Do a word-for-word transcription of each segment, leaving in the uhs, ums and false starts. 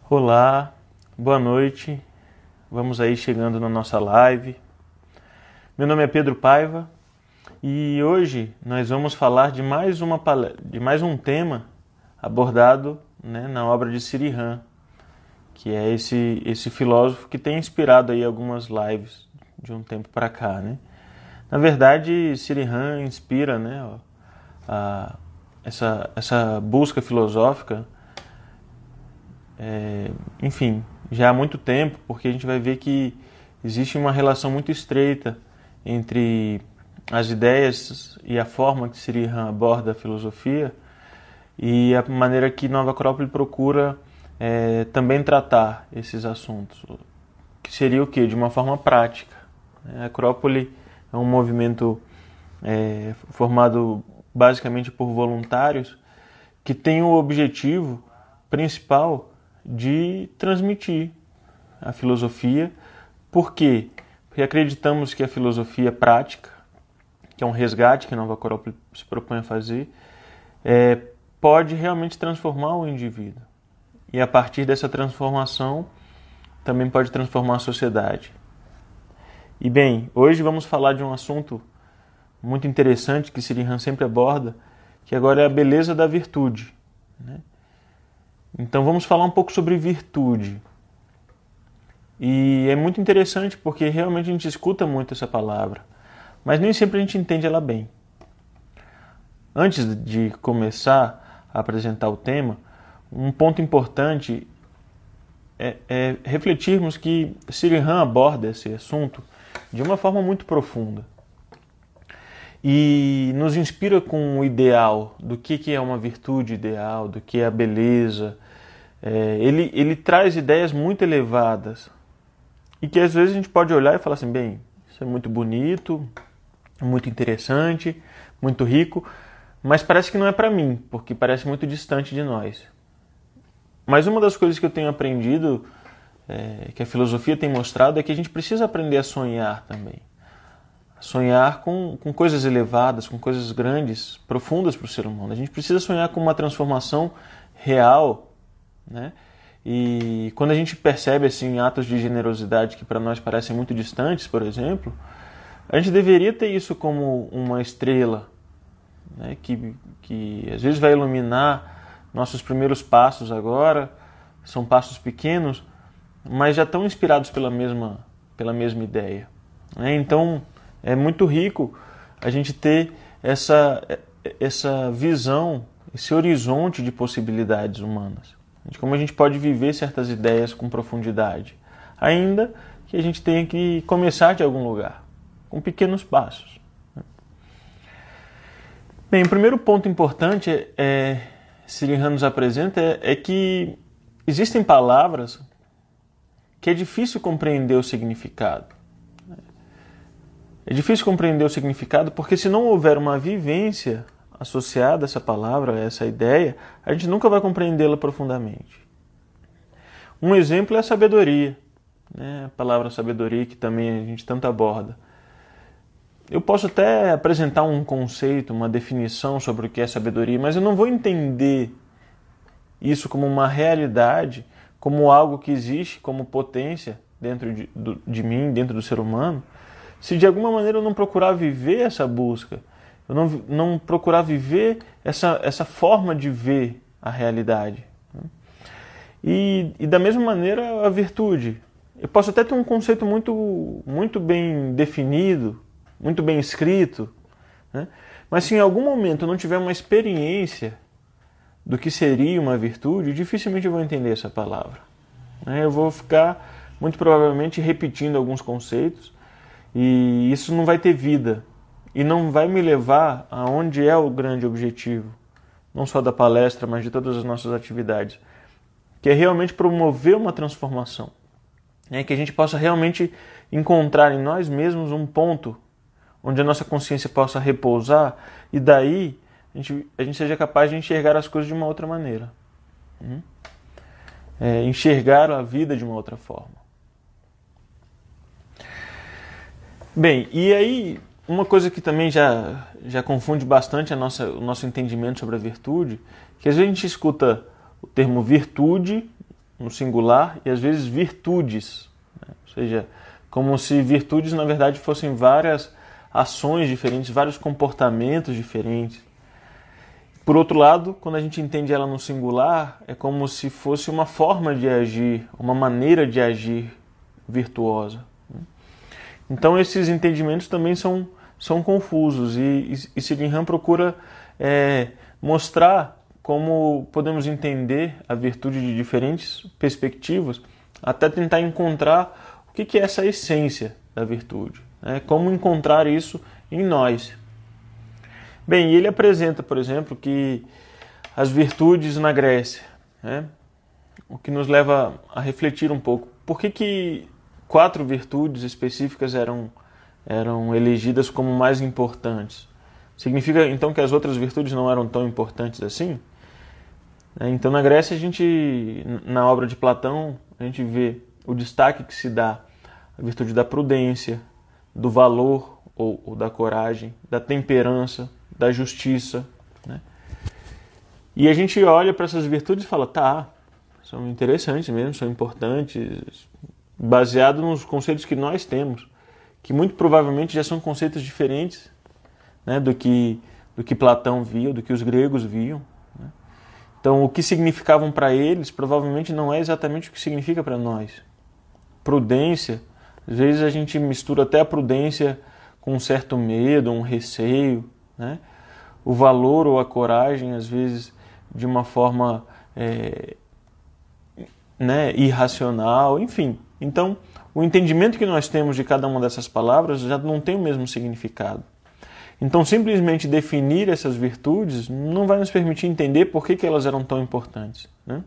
Olá, boa noite, vamos aí chegando na nossa live. Meu nome é Pedro Paiva e hoje nós vamos falar de mais, uma, de mais um tema abordado, né, na obra de Sriram, que é esse, esse filósofo que tem inspirado aí algumas lives de um tempo para cá, né? Na verdade, Sriram inspira, né, ó, a, essa, essa busca filosófica É, enfim, já há muito tempo, porque a gente vai ver que existe uma relação muito estreita entre as ideias e a forma que Sriram aborda a filosofia e a maneira que Nova Acrópole procura é, também tratar esses assuntos, que seria o quê? De uma forma prática. A Acrópole é um movimento é, formado basicamente por voluntários que tem o objetivo principal de transmitir a filosofia. Por quê? Porque acreditamos que a filosofia prática, que é um resgate que a Nova Acrópole se propõe a fazer, é, pode realmente transformar o indivíduo. E a partir dessa transformação, também pode transformar a sociedade. E bem, hoje vamos falar de um assunto muito interessante que Sriram sempre aborda, que agora é a beleza da virtude, né? Então vamos falar um pouco sobre virtude. E é muito interessante porque realmente a gente escuta muito essa palavra, mas nem sempre a gente entende ela bem. Antes de começar a apresentar o tema, um ponto importante é, é refletirmos que Sriram aborda esse assunto de uma forma muito profunda e nos inspira com o ideal do que, que é uma virtude ideal, do que é a beleza. É, ele, ele traz ideias muito elevadas e que às vezes a gente pode olhar e falar assim, bem, isso é muito bonito, muito interessante, muito rico, mas parece que não é para mim, porque parece muito distante de nós. Mas uma das coisas que eu tenho aprendido, é, que a filosofia tem mostrado, é que a gente precisa aprender a sonhar também. Sonhar com, com coisas elevadas, com coisas grandes, profundas para o ser humano. A gente precisa sonhar com uma transformação real, né? E quando a gente percebe assim, atos de generosidade que para nós parecem muito distantes, por exemplo, a gente deveria ter isso como uma estrela, né? que, que às vezes vai iluminar nossos primeiros passos agora. São passos pequenos, mas já estão inspirados pela mesma, pela mesma ideia, né? Então é muito rico a gente ter essa, essa visão, esse horizonte de possibilidades humanas, de como a gente pode viver certas ideias com profundidade, ainda que a gente tenha que começar de algum lugar, com pequenos passos. Bem, o primeiro ponto importante é, é Sriram nos apresenta é, é que existem palavras que é difícil compreender o significado. É difícil compreender o significado porque se não houver uma vivência associada a essa palavra, a essa ideia, a gente nunca vai compreendê-la profundamente. Um exemplo é a sabedoria, né? A palavra sabedoria que também a gente tanto aborda. Eu posso até apresentar um conceito, uma definição sobre o que é sabedoria, mas eu não vou entender isso como uma realidade, como algo que existe como potência dentro de, do, de mim, dentro do ser humano, se de alguma maneira eu não procurar viver essa busca, eu não, não procurar viver essa, essa forma de ver a realidade. E, e da mesma maneira a virtude. Eu posso até ter um conceito muito, muito bem definido, muito bem escrito, né? Mas se em algum momento eu não tiver uma experiência do que seria uma virtude, dificilmente eu vou entender essa palavra. Eu vou ficar muito provavelmente repetindo alguns conceitos e isso não vai ter vida. E não vai me levar aonde é o grande objetivo, não só da palestra, mas de todas as nossas atividades, que é realmente promover uma transformação, né? Que a gente possa realmente encontrar em nós mesmos um ponto onde a nossa consciência possa repousar e daí a gente, a gente seja capaz de enxergar as coisas de uma outra maneira, hum? é, enxergar a vida de uma outra forma. Bem, e aí uma coisa que também já, já confunde bastante a nossa, o nosso entendimento sobre a virtude, que às vezes a gente escuta o termo virtude no singular e às vezes virtudes, né? Ou seja, como se virtudes na verdade fossem várias ações diferentes, vários comportamentos diferentes. Por outro lado, quando a gente entende ela no singular, é como se fosse uma forma de agir, uma maneira de agir virtuosa. Então esses entendimentos também são, são confusos e, e Siddhi Ram procura é, mostrar como podemos entender a virtude de diferentes perspectivas, até tentar encontrar o que é essa essência da virtude, né? Como encontrar isso em nós. Bem, ele apresenta, por exemplo, que as virtudes na Grécia, né? O que nos leva a refletir um pouco. Por que que quatro virtudes específicas eram, eram elegidas como mais importantes? Significa, então, que as outras virtudes não eram tão importantes assim? Então, na Grécia, a gente, na obra de Platão, a gente vê o destaque que se dá à virtude da prudência, do valor ou, ou da coragem, da temperança, da justiça, né? E a gente olha para essas virtudes e fala, tá, são interessantes mesmo, são importantes, baseado nos conceitos que nós temos, que muito provavelmente já são conceitos diferentes, né, do que, do que Platão via, do que os gregos viam, né? Então, o que significavam para eles provavelmente não é exatamente o que significa para nós. Prudência, às vezes a gente mistura até a prudência com um certo medo, um receio, né? O valor ou a coragem, às vezes, de uma forma é, né, irracional, enfim. Então, o entendimento que nós temos de cada uma dessas palavras já não tem o mesmo significado. Então, simplesmente definir essas virtudes não vai nos permitir entender por que, que elas eram tão importantes, né?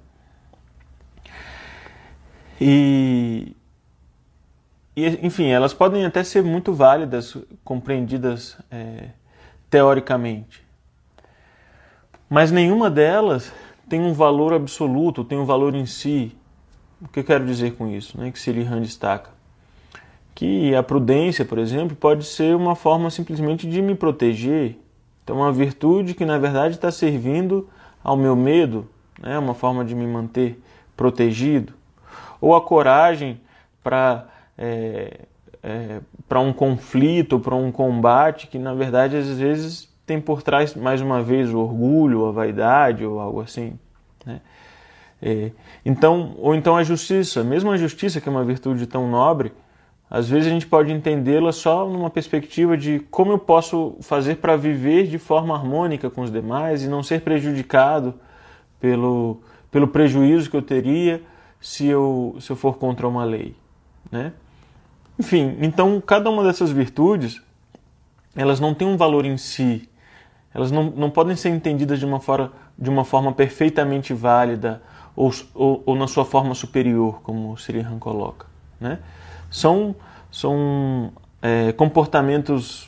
E, e, enfim, elas podem até ser muito válidas, compreendidas é, teoricamente. Mas nenhuma delas tem um valor absoluto, tem um valor em si. O que eu quero dizer com isso, né? Que Siddhi Ram destaca? Que a prudência, por exemplo, pode ser uma forma simplesmente de me proteger. Então, uma virtude que, na verdade, está servindo ao meu medo, né? Uma forma de me manter protegido. Ou a coragem para é, é, para um conflito, para um combate que, na verdade, às vezes tem por trás, mais uma vez, o orgulho, a vaidade ou algo assim, né? É, então, ou então a justiça, mesmo a justiça, que é uma virtude tão nobre, às vezes a gente pode entendê-la só numa perspectiva de como eu posso fazer para viver de forma harmônica com os demais e não ser prejudicado pelo, pelo prejuízo que eu teria se eu, se eu for contra uma lei, né? Enfim, então cada uma dessas virtudes, elas não têm um valor em si, elas não, não podem ser entendidas de uma forma, de uma forma perfeitamente válida ou, ou, ou na sua forma superior, como o Siddhi Ram coloca, né? São, são é, comportamentos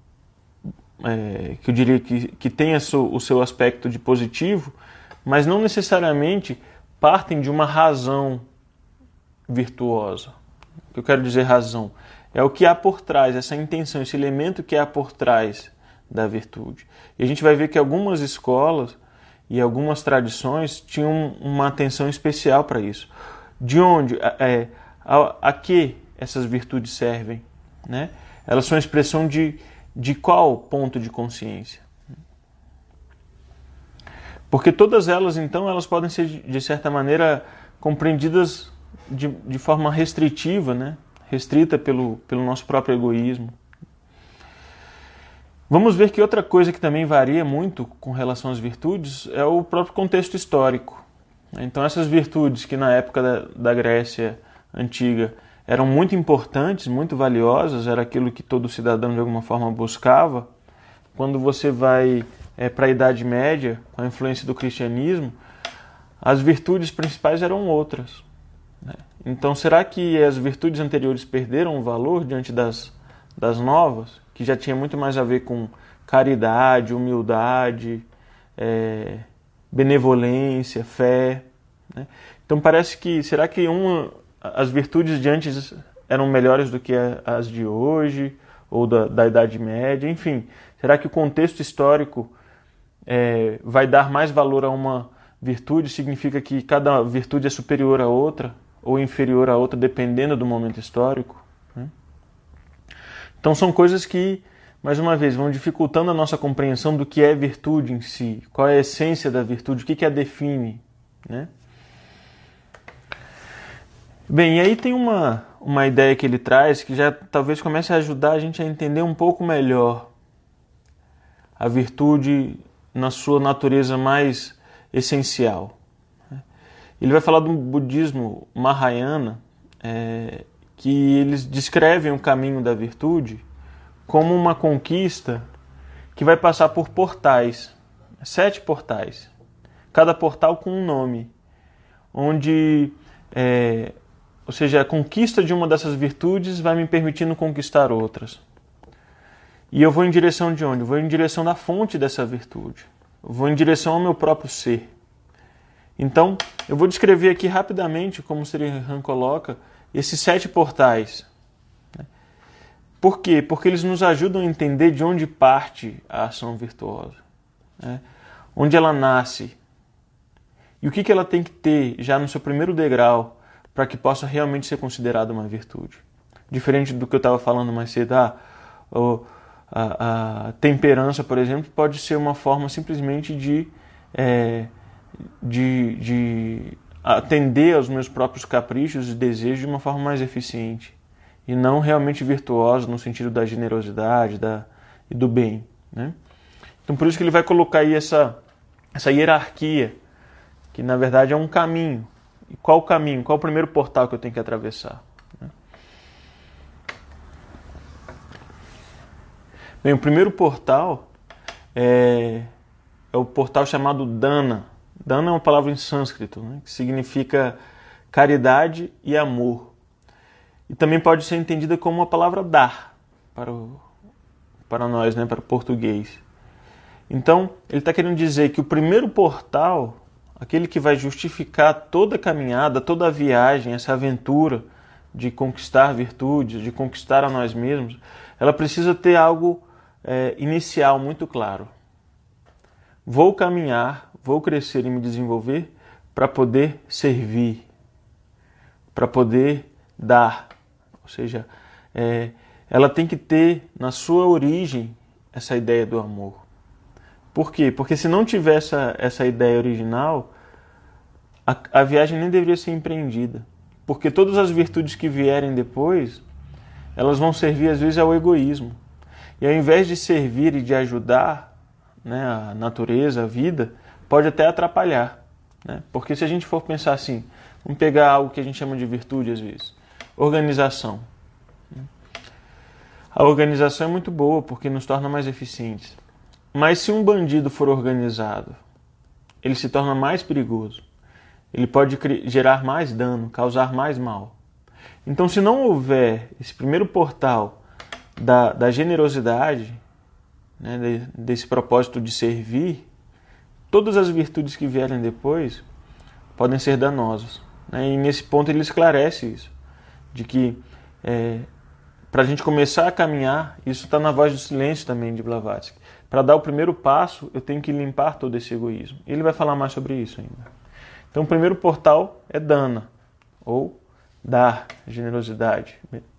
é, que eu diria que, que têm o seu aspecto de positivo, mas não necessariamente partem de uma razão virtuosa. O que eu quero dizer razão? É o que há por trás, essa intenção, esse elemento que há por trás da virtude. E a gente vai ver que algumas escolas e algumas tradições tinham uma atenção especial para isso. De onde, é, a, a que essas virtudes servem, né? Elas são expressão de, de qual ponto de consciência? Porque todas elas, então, elas podem ser, de certa maneira, compreendidas de, de forma restritiva, né? Restrita pelo, pelo nosso próprio egoísmo. Vamos ver que outra coisa que também varia muito com relação às virtudes é o próprio contexto histórico. Então, essas virtudes que na época da, da Grécia Antiga eram muito importantes, muito valiosas, era aquilo que todo cidadão de alguma forma buscava. Quando você vai é, para a Idade Média, com a influência do cristianismo, as virtudes principais eram outras, né? Então, será que as virtudes anteriores perderam o valor diante das, das novas, que já tinha muito mais a ver com caridade, humildade, é, benevolência, fé, né? Então, parece que, será que uma... as virtudes de antes eram melhores do que as de hoje, ou da, da Idade Média, enfim. Será que o contexto histórico é, vai dar mais valor a uma virtude significa que cada virtude é superior à outra ou inferior à outra, dependendo do momento histórico, né? Então são coisas que, mais uma vez, vão dificultando a nossa compreensão do que é virtude em si, qual é a essência da virtude, o que que a define, né? Bem, e aí tem uma, uma ideia que ele traz que já talvez comece a ajudar a gente a entender um pouco melhor a virtude na sua natureza mais essencial. Ele vai falar do budismo Mahayana, é, que eles descrevem o caminho da virtude como uma conquista que vai passar por portais, sete portais, cada portal com um nome, onde, é, ou seja, a conquista de uma dessas virtudes vai me permitindo conquistar outras. E eu vou em direção de onde? Eu vou em direção da fonte dessa virtude. Eu vou em direção ao meu próprio ser. Então, eu vou descrever aqui rapidamente, como o Sri Han coloca, esses sete portais. Por quê? Porque eles nos ajudam a entender de onde parte a ação virtuosa, né? Onde ela nasce e o que que ela tem que ter já no seu primeiro degrau para que possa realmente ser considerada uma virtude. Diferente do que eu estava falando mais cedo, ah, a, a temperança, por exemplo, pode ser uma forma simplesmente de, é, de, de atender aos meus próprios caprichos e desejos de uma forma mais eficiente e não realmente virtuosa no sentido da generosidade da, e do bem, né? Então por isso que ele vai colocar aí essa, essa hierarquia, que na verdade é um caminho. E qual o caminho? Qual o primeiro portal que eu tenho que atravessar? Bem, o primeiro portal é, é o portal chamado Dana. Dana é uma palavra em sânscrito, né, que significa caridade e amor. E também pode ser entendida como uma palavra dar para, o, para nós, né, para o português. Então, ele está querendo dizer que o primeiro portal, aquele que vai justificar toda a caminhada, toda a viagem, essa aventura de conquistar virtudes, de conquistar a nós mesmos, ela precisa ter algo É, inicial muito claro. Vou caminhar, vou crescer e me desenvolver para poder servir, para poder dar. Ou seja, é, ela tem que ter na sua origem essa ideia do amor. Por quê? Porque se não tiver essa, essa ideia original, a, a viagem nem deveria ser empreendida. Porque todas as virtudes que vierem depois, elas vão servir às vezes ao egoísmo. E ao invés de servir e de ajudar, né, a natureza, a vida, pode até atrapalhar, né? Porque se a gente for pensar assim, vamos pegar algo que a gente chama de virtude às vezes, organização. A organização é muito boa porque nos torna mais eficientes. Mas se um bandido for organizado, ele se torna mais perigoso. Ele pode gerar mais dano, causar mais mal. Então, se não houver esse primeiro portal Da, da generosidade, né, de, desse propósito de servir, todas as virtudes que vierem depois podem ser danosas, né? E nesse ponto ele esclarece isso, de que é, para a gente começar a caminhar, isso está na voz do silêncio também de Blavatsky, para dar o primeiro passo eu tenho que limpar todo esse egoísmo. Ele vai falar mais sobre isso ainda. Então o primeiro portal é dana, ou dar, generosidade.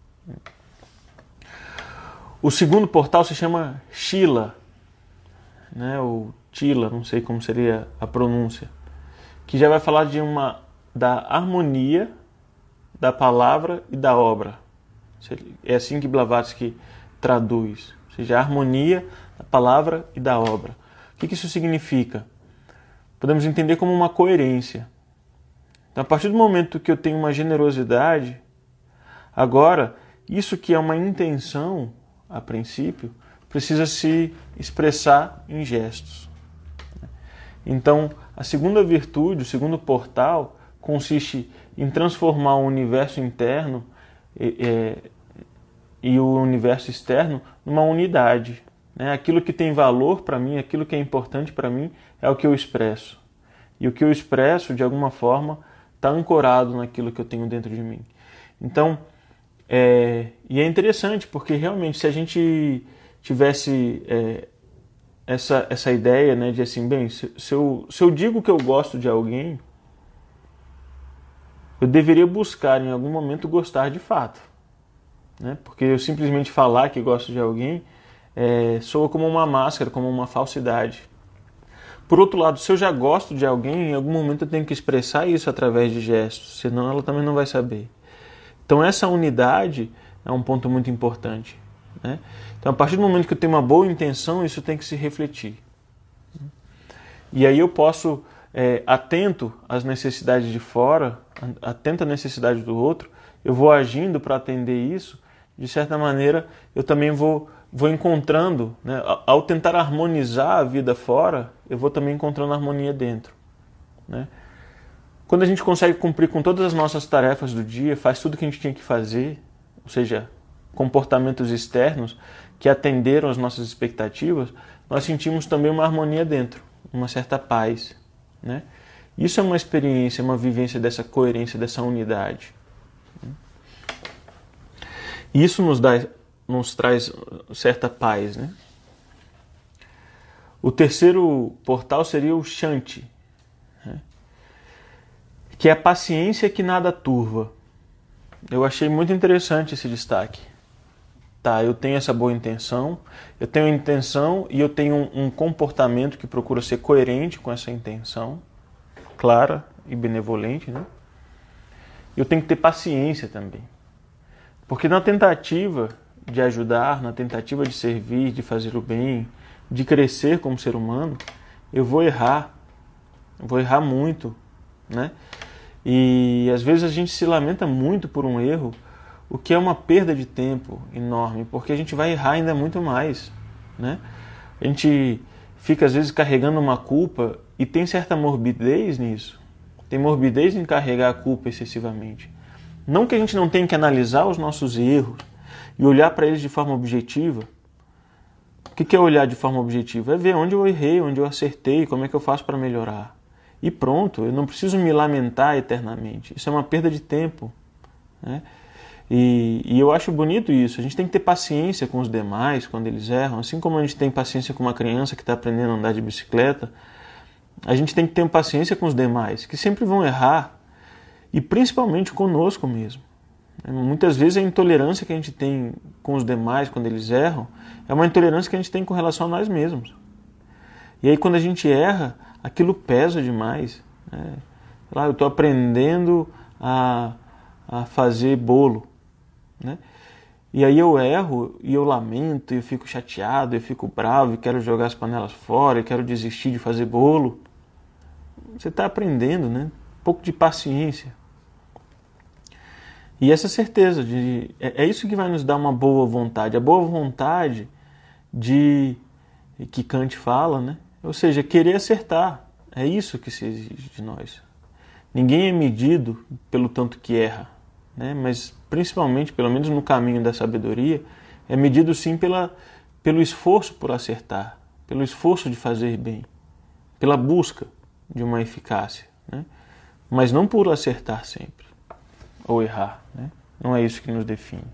O segundo portal se chama Shila, né, ou Tila, não sei como seria a pronúncia, que já vai falar de uma, da harmonia da palavra e da obra. É assim que Blavatsky traduz, ou seja, a harmonia da palavra e da obra. O que isso significa? Podemos entender como uma coerência. Então, a partir do momento que eu tenho uma generosidade, agora, isso que é uma intenção, a princípio, precisa se expressar em gestos. Então, a segunda virtude, o segundo portal, consiste em transformar o universo interno e, e, e o universo externo numa unidade, né? Aquilo que tem valor para mim, aquilo que é importante para mim, é o que eu expresso. E o que eu expresso, de alguma forma, está ancorado naquilo que eu tenho dentro de mim. Então, É, e é interessante porque realmente se a gente tivesse é, essa, essa ideia, né, de assim, bem, se, se, eu, se eu digo que eu gosto de alguém, eu deveria buscar em algum momento gostar de fato, né? Porque eu simplesmente falar que gosto de alguém é, soa como uma máscara, como uma falsidade. Por outro lado, se eu já gosto de alguém, em algum momento eu tenho que expressar isso através de gestos, senão ela também não vai saber. Então essa unidade é um ponto muito importante, né? Então a partir do momento que eu tenho uma boa intenção, isso tem que se refletir. E aí eu posso, é, atento às necessidades de fora, atento à necessidade do outro, eu vou agindo para atender isso, de certa maneira eu também vou, vou encontrando, né? Ao tentar harmonizar a vida fora, eu vou também encontrando harmonia dentro, né? Quando a gente consegue cumprir com todas as nossas tarefas do dia, faz tudo o que a gente tinha que fazer, ou seja, comportamentos externos que atenderam às nossas expectativas, nós sentimos também uma harmonia dentro, uma certa paz, né? Isso é uma experiência, uma vivência dessa coerência, dessa unidade. Isso nos dá, nos traz certa paz, né? O terceiro portal seria o Shanti, né? Que é a paciência que nada turva. Eu achei muito interessante esse destaque. Tá, eu tenho essa boa intenção, eu tenho intenção e eu tenho um, um comportamento que procura ser coerente com essa intenção, clara e benevolente, né? Eu tenho que ter paciência também. Porque na tentativa de ajudar, na tentativa de servir, de fazer o bem, de crescer como ser humano, eu vou errar, eu vou errar muito, né? E às vezes a gente se lamenta muito por um erro, o que é uma perda de tempo enorme, porque a gente vai errar ainda muito mais, né? A gente fica às vezes carregando uma culpa e tem certa morbidez nisso. Tem morbidez em carregar a culpa excessivamente. Não que a gente não tenha que analisar os nossos erros e olhar para eles de forma objetiva. O que é olhar de forma objetiva? É ver onde eu errei, onde eu acertei, como é que eu faço para melhorar. E pronto, eu não preciso me lamentar eternamente. Isso é uma perda de tempo, né? E, e eu acho bonito isso. A gente tem que ter paciência com os demais quando eles erram. Assim como a gente tem paciência com uma criança que está aprendendo a andar de bicicleta, a gente tem que ter paciência com os demais, que sempre vão errar, e principalmente conosco mesmo. Muitas vezes a intolerância que a gente tem com os demais quando eles erram é uma intolerância que a gente tem com relação a nós mesmos. E aí quando a gente erra, aquilo pesa demais, né? Lá, eu estou aprendendo a, a fazer bolo, né? E aí eu erro e eu lamento, eu fico chateado, eu fico bravo, eu quero jogar as panelas fora, eu quero desistir de fazer bolo. Você está aprendendo, né? Um pouco de paciência. E essa certeza, de, é, é isso que vai nos dar uma boa vontade. A boa vontade de que Kant fala, né? Ou seja, querer acertar. É isso que se exige de nós. Ninguém é medido pelo tanto que erra, né? Mas principalmente, pelo menos no caminho da sabedoria, é medido sim pela, pelo esforço por acertar, pelo esforço de fazer bem, pela busca de uma eficácia, né? Mas não por acertar sempre ou errar, né? Não é isso que nos define.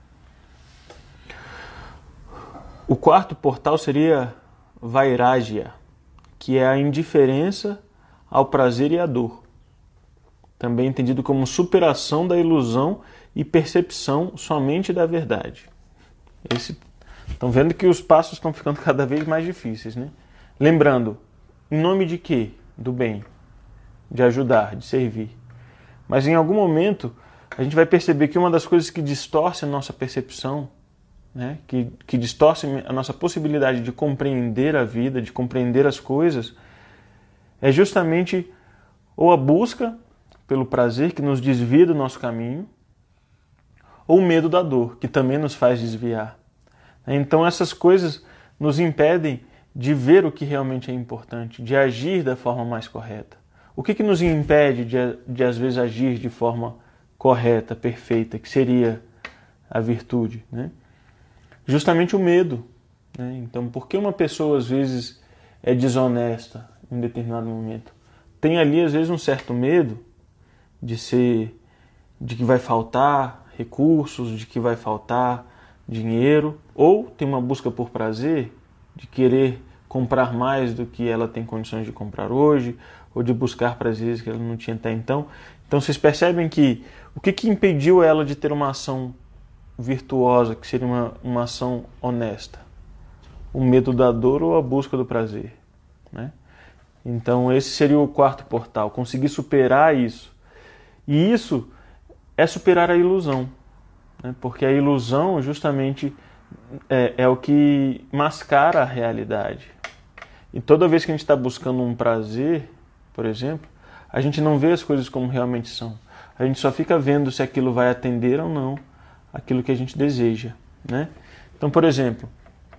O quarto portal seria Vairagya, que é a indiferença ao prazer e à dor, também entendido como superação da ilusão e percepção somente da verdade. Esse... Estão vendo que os passos estão ficando cada vez mais difíceis, né? Lembrando, em nome de quê? Do bem, de ajudar, de servir. Mas em algum momento a gente vai perceber que uma das coisas que distorce a nossa percepção, né, que, que distorce a nossa possibilidade de compreender a vida, de compreender as coisas, é justamente ou a busca pelo prazer que nos desvia do nosso caminho, ou o medo da dor, que também nos faz desviar. Então essas coisas nos impedem de ver o que realmente é importante, de agir da forma mais correta. O que, que nos impede de, de, às vezes, agir de forma correta, perfeita, que seria a virtude, né? Justamente o medo, né? Então, por que uma pessoa, às vezes, é desonesta em determinado momento? Tem ali, às vezes, um certo medo de ser, de que vai faltar recursos, de que vai faltar dinheiro, ou tem uma busca por prazer, de querer comprar mais do que ela tem condições de comprar hoje, ou de buscar prazeres que ela não tinha até então. Então vocês percebem que o que, que impediu ela de ter uma ação virtuosa, que seria uma, uma ação honesta? O medo da dor ou a busca do prazer, né? Então esse seria o quarto portal, conseguir superar isso. E isso é superar a ilusão, né? Porque a ilusão justamente é, é o que mascara a realidade. E toda vez que a gente está buscando um prazer, por exemplo, a gente não vê as coisas como realmente são. A gente só fica vendo se aquilo vai atender ou não aquilo que a gente deseja, né? Então, por exemplo,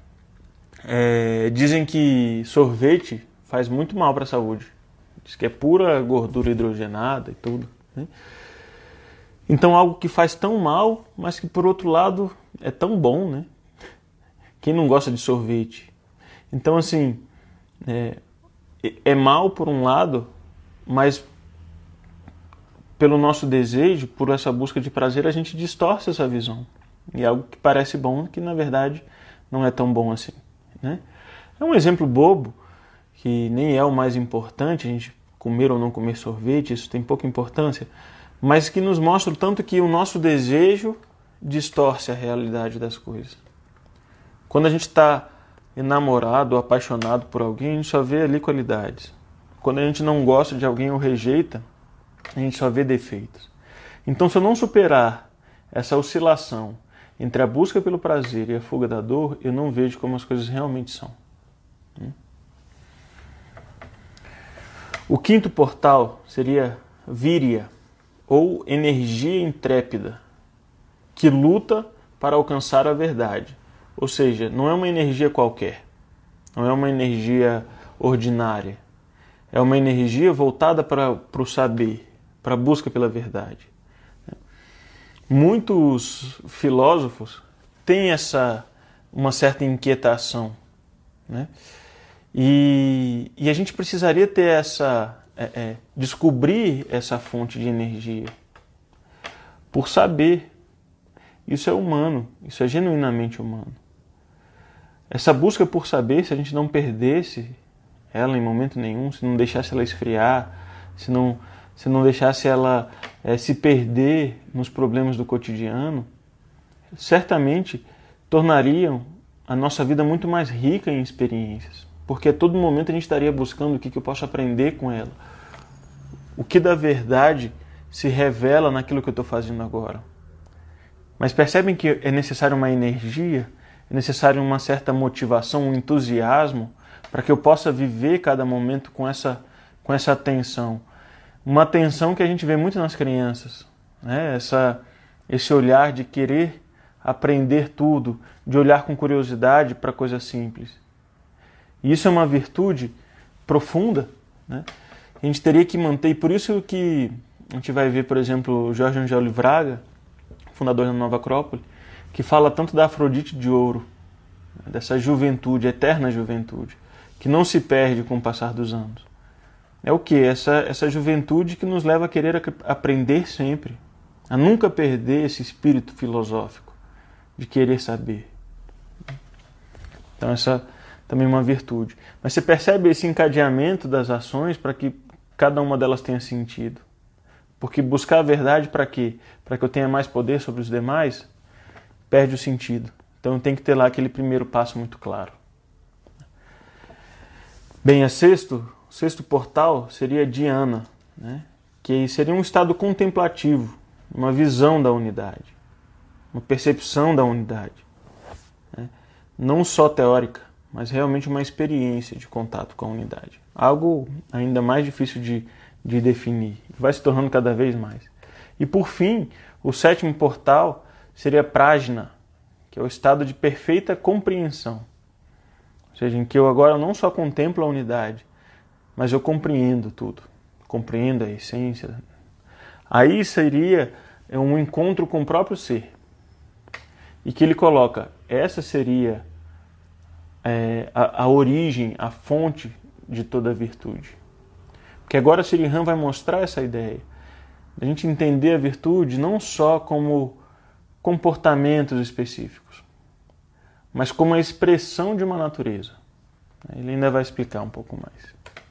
é, dizem que sorvete faz muito mal para a saúde. Diz que é pura gordura hidrogenada e tudo, né? Então, algo que faz tão mal, mas que por outro lado é tão bom, né? Quem não gosta de sorvete? Então, assim, é, é mal por um lado, mas pelo nosso desejo, por essa busca de prazer, a gente distorce essa visão. E é algo que parece bom, que na verdade não é tão bom assim, né? É um exemplo bobo, que nem é o mais importante, a gente comer ou não comer sorvete, isso tem pouca importância, mas que nos mostra o tanto que o nosso desejo distorce a realidade das coisas. Quando a gente está enamorado ou apaixonado por alguém, a gente só vê ali qualidades. Quando a gente não gosta de alguém ou rejeita, a gente só vê defeitos. Então, se eu não superar essa oscilação entre a busca pelo prazer e a fuga da dor, eu não vejo como as coisas realmente são. O quinto portal seria Virya, ou energia intrépida, que luta para alcançar a verdade. Ou seja, não é uma energia qualquer, não é uma energia ordinária, é uma energia voltada para, para o saber, para a busca pela verdade. Muitos filósofos têm essa, uma certa inquietação, né? E, e a gente precisaria ter essa, é, é, descobrir essa fonte de energia por saber. Isso é humano, isso é genuinamente humano. Essa busca por saber, se a gente não perdesse ela em momento nenhum, se não deixasse ela esfriar, se não, se não deixasse ela é, se perder nos problemas do cotidiano, certamente tornariam a nossa vida muito mais rica em experiências. Porque a todo momento a gente estaria buscando o que, que eu posso aprender com ela. O que da verdade se revela naquilo que eu estou fazendo agora. Mas percebem que é necessário uma energia, é necessário uma certa motivação, um entusiasmo, para que eu possa viver cada momento com essa, com essa atenção. Uma atenção que a gente vê muito nas crianças, né? Essa, esse olhar de querer aprender tudo, de olhar com curiosidade para coisas simples. E isso é uma virtude profunda, né? A gente teria que manter, e por isso que a gente vai ver, por exemplo, Jorge Angeli Vraga, fundador da Nova Acrópole, que fala tanto da Afrodite de ouro, dessa juventude, eterna juventude, que não se perde com o passar dos anos. É o quê? Essa, essa juventude que nos leva a querer aprender sempre, a nunca perder esse espírito filosófico de querer saber. Então essa também é uma virtude. Mas você percebe esse encadeamento das ações para que cada uma delas tenha sentido. Porque buscar a verdade para quê? Para que eu tenha mais poder sobre os demais, perde o sentido. Então tem que ter lá aquele primeiro passo muito claro. Bem, a sexto, o sexto portal seria Dhyana, né? Que seria um estado contemplativo, uma visão da unidade, uma percepção da unidade, né? Não só teórica, mas realmente uma experiência de contato com a unidade. Algo ainda mais difícil de, de definir, vai se tornando cada vez mais. E por fim, o sétimo portal seria Prajna, que é o estado de perfeita compreensão. Ou seja, em que eu agora não só contemplo a unidade, mas eu compreendo tudo. Compreendo a essência. Aí seria um encontro com o próprio ser. E que ele coloca, essa seria é, a, a origem, a fonte de toda a virtude. Porque agora Sri Ram vai mostrar essa ideia. A gente entender a virtude não só como comportamentos específicos, mas como a expressão de uma natureza. Ele ainda vai explicar um pouco mais.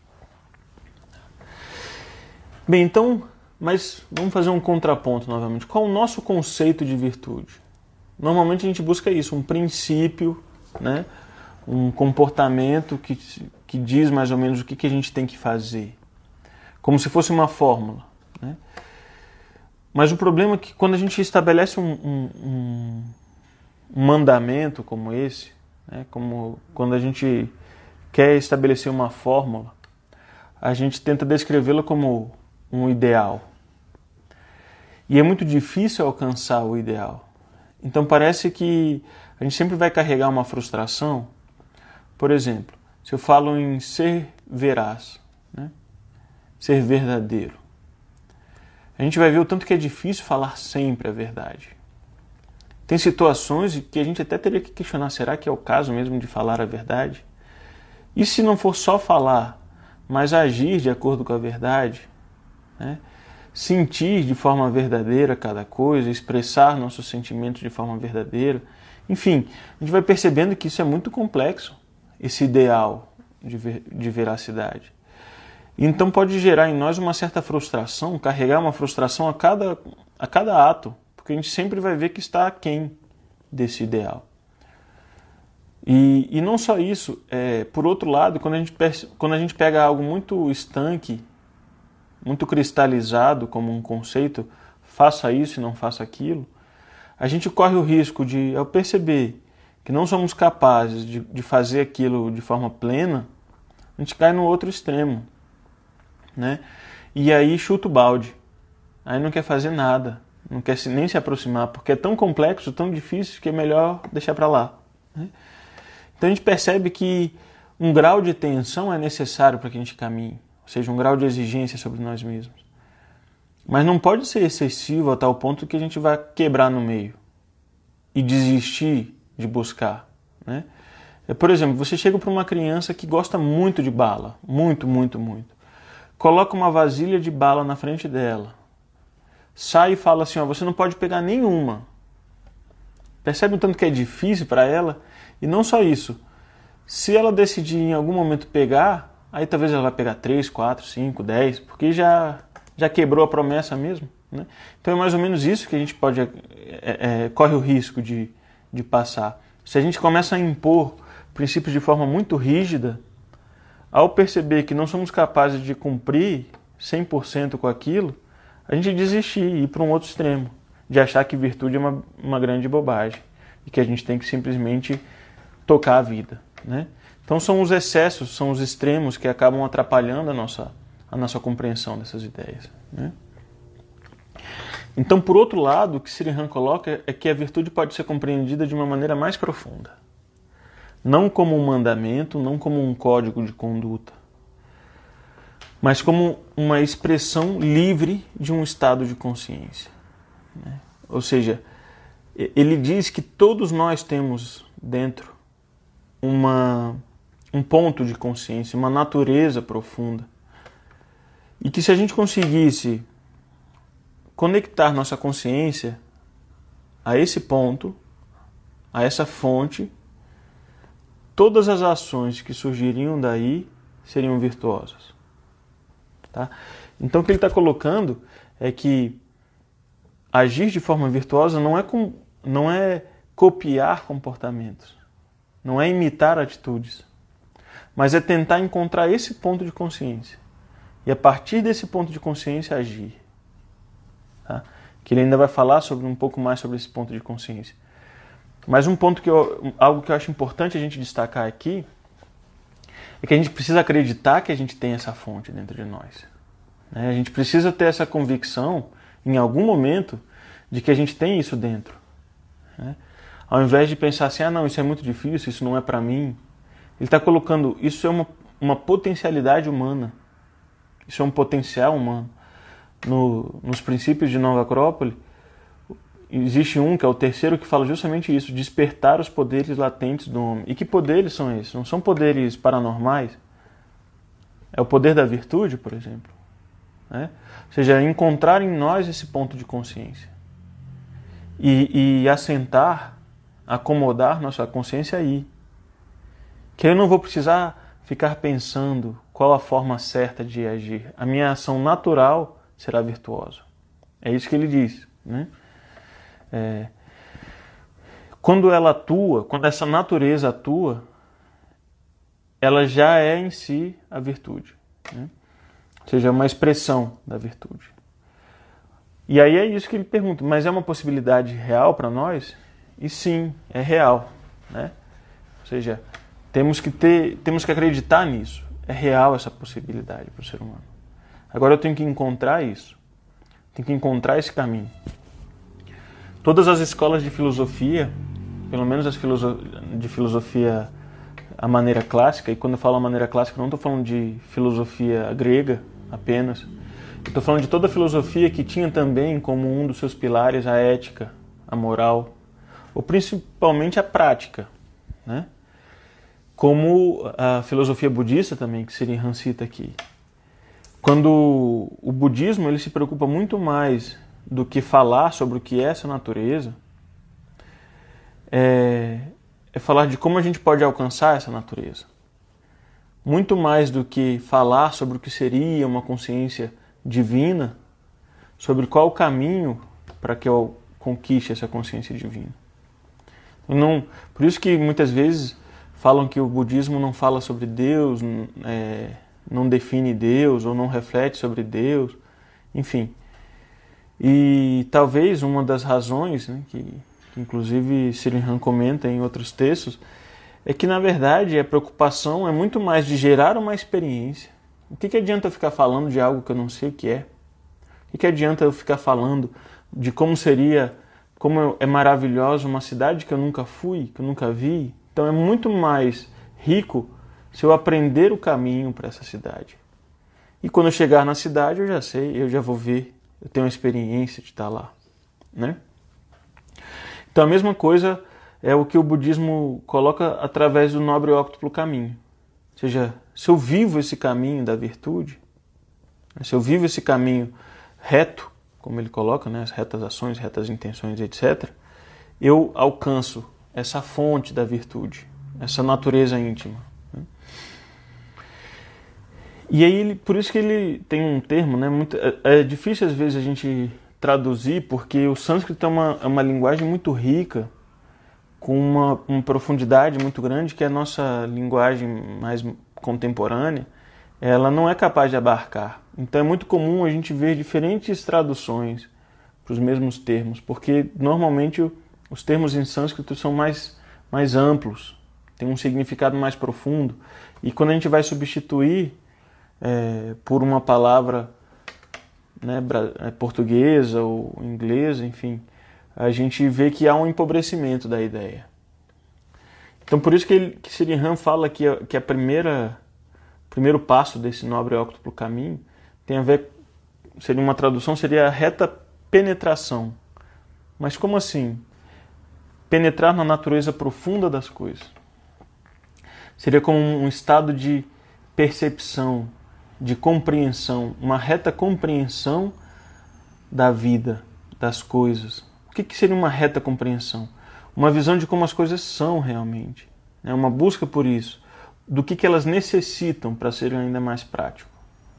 Bem, então, mas vamos fazer um contraponto novamente. Qual o nosso conceito de virtude? Normalmente a gente busca isso, um princípio, né? Um comportamento que, que diz mais ou menos o que, que a gente tem que fazer. Como se fosse uma fórmula, né? Mas o problema é que quando a gente estabelece um, um, um mandamento como esse, né? Como quando a gente quer estabelecer uma fórmula, a gente tenta descrevê-la como um ideal. E é muito difícil alcançar o ideal. Então parece que a gente sempre vai carregar uma frustração. Por exemplo, se eu falo em ser veraz, né? Ser verdadeiro, a gente vai ver o tanto que é difícil falar sempre a verdade. Tem situações que a gente até teria que questionar, será que é o caso mesmo de falar a verdade? E se não for só falar, mas agir de acordo com a verdade, né? Sentir de forma verdadeira cada coisa, expressar nossos sentimentos de forma verdadeira. Enfim, a gente vai percebendo que isso é muito complexo, esse ideal de, ver, de veracidade. Então pode gerar em nós uma certa frustração, carregar uma frustração a cada, a cada ato, porque a gente sempre vai ver que está aquém desse ideal. E, e não só isso, é, por outro lado, quando a, gente, quando a gente pega algo muito estanque, muito cristalizado como um conceito, faça isso e não faça aquilo, a gente corre o risco de, ao perceber que não somos capazes de, de fazer aquilo de forma plena, a gente cai no outro extremo, né? E aí chuta o balde, aí não quer fazer nada, não quer se, nem se aproximar, porque é tão complexo, tão difícil, que é melhor deixar para lá, né? Então a gente percebe que um grau de tensão é necessário para que a gente caminhe, ou seja, um grau de exigência sobre nós mesmos. Mas não pode ser excessivo a tal ponto que a gente vai quebrar no meio e desistir de buscar, né? Por exemplo, você chega para uma criança que gosta muito de bala, muito, muito, muito. Coloca uma vasilha de bala na frente dela. Sai e fala assim, ó, você não pode pegar nenhuma. Percebe o tanto que é difícil para ela? E não só isso. Se ela decidir em algum momento pegar, aí talvez ela vai pegar três, quatro, cinco, dez, porque já, já quebrou a promessa mesmo, né? Então é mais ou menos isso que a gente pode é, é, corre o risco de, de passar. Se a gente começa a impor princípios de forma muito rígida, ao perceber que não somos capazes de cumprir cem por cento com aquilo, a gente desistir e ir para um outro extremo, de achar que virtude é uma, uma grande bobagem e que a gente tem que simplesmente tocar a vida, né? Então são os excessos, são os extremos que acabam atrapalhando a nossa, a nossa compreensão dessas ideias, né? Então, por outro lado, o que Srihan coloca é que a virtude pode ser compreendida de uma maneira mais profunda. Não como um mandamento, não como um código de conduta, mas como uma expressão livre de um estado de consciência, né? Ou seja, ele diz que todos nós temos dentro uma, um ponto de consciência, uma natureza profunda, e que se a gente conseguisse conectar nossa consciência a esse ponto, a essa fonte, todas as ações que surgiriam daí seriam virtuosas, tá? Então o que ele está colocando é que agir de forma virtuosa não é, com, não é copiar comportamentos, não é imitar atitudes, mas é tentar encontrar esse ponto de consciência e a partir desse ponto de consciência agir, tá? Que ele ainda vai falar sobre um pouco mais sobre esse ponto de consciência. Mas um ponto que eu, algo que eu acho importante a gente destacar aqui é que a gente precisa acreditar que a gente tem essa fonte dentro de nós, né? A gente precisa ter essa convicção em algum momento de que a gente tem isso dentro, né? Ao invés de pensar assim, ah não, isso é muito difícil, isso não é para mim. Ele está colocando, isso é uma, uma potencialidade humana, isso é um potencial humano. No, nos princípios de Nova Acrópole, existe um, que é o terceiro, que fala justamente isso, despertar os poderes latentes do homem. E que poderes são esses? Não são poderes paranormais? É o poder da virtude, por exemplo, né? Ou seja, encontrar em nós esse ponto de consciência. E, e assentar, acomodar nossa consciência aí. Que eu não vou precisar ficar pensando qual a forma certa de agir. A minha ação natural será virtuosa. É isso que ele diz, né? É, quando ela atua, quando essa natureza atua, ela já é em si a virtude, né? Ou seja, é uma expressão da virtude. E aí é isso que ele pergunta, mas é uma possibilidade real para nós? E sim, é real, né? Ou seja, temos que ter, temos que acreditar nisso. É real essa possibilidade para o ser humano. Agora eu tenho que encontrar isso. Tenho que encontrar esse caminho. Todas as escolas de filosofia, pelo menos as filoso- de filosofia a maneira clássica, e quando eu falo a maneira clássica, não estou falando de filosofia grega apenas. Estou falando de toda a filosofia que tinha também como um dos seus pilares a ética, a moral, ou principalmente a prática, né? Como a filosofia budista também, que seria Han cita aqui. Quando o budismo ele se preocupa muito mais do que falar sobre o que é essa natureza, é, é falar de como a gente pode alcançar essa natureza. Muito mais do que falar sobre o que seria uma consciência divina, sobre qual o caminho para que eu conquiste essa consciência divina. Não, por isso que muitas vezes falam que o budismo não fala sobre Deus, é, não define Deus ou não reflete sobre Deus, enfim. E talvez uma das razões, né, que, que inclusive Sirinhan comenta em outros textos, é que na verdade a preocupação é muito mais de gerar uma experiência. O que, que adianta eu ficar falando de algo que eu não sei o que é? O que, que adianta eu ficar falando de como seria, como é maravilhosa uma cidade que eu nunca fui, que eu nunca vi? Então é muito mais rico se eu aprender o caminho para essa cidade. E quando eu chegar na cidade eu já sei, eu já vou ver, eu tenho a experiência de estar lá, né? Então a mesma coisa é o que o budismo coloca através do nobre óctuplo caminho. Ou seja, se eu vivo esse caminho da virtude, se eu vivo esse caminho reto, como ele coloca, né, as retas ações, retas intenções, etcétera, eu alcanço essa fonte da virtude, essa natureza íntima. Né? E aí, ele, por isso que ele tem um termo, né, muito, é, é difícil às vezes a gente traduzir, porque o sânscrito é uma, é uma linguagem muito rica, com uma, uma profundidade muito grande, que a nossa linguagem mais contemporânea, ela não é capaz de abarcar. Então é muito comum a gente ver diferentes traduções para os mesmos termos, porque normalmente o, os termos em sânscrito são mais, mais amplos, têm um significado mais profundo, e quando a gente vai substituir é, por uma palavra, né, portuguesa ou inglesa, enfim, a gente vê que há um empobrecimento da ideia. Então por isso que, ele, que Sirinhan fala que a, que a primeira primeiro passo desse nobre óctuplo caminho tem a ver, seria uma tradução, seria a reta penetração. Mas como assim? Penetrar na natureza profunda das coisas. Seria como um estado de percepção, de compreensão, uma reta compreensão da vida, das coisas. O que seria uma reta compreensão? Uma visão de como as coisas são realmente. É uma busca por isso. Do que, que elas necessitam para serem ainda mais prático.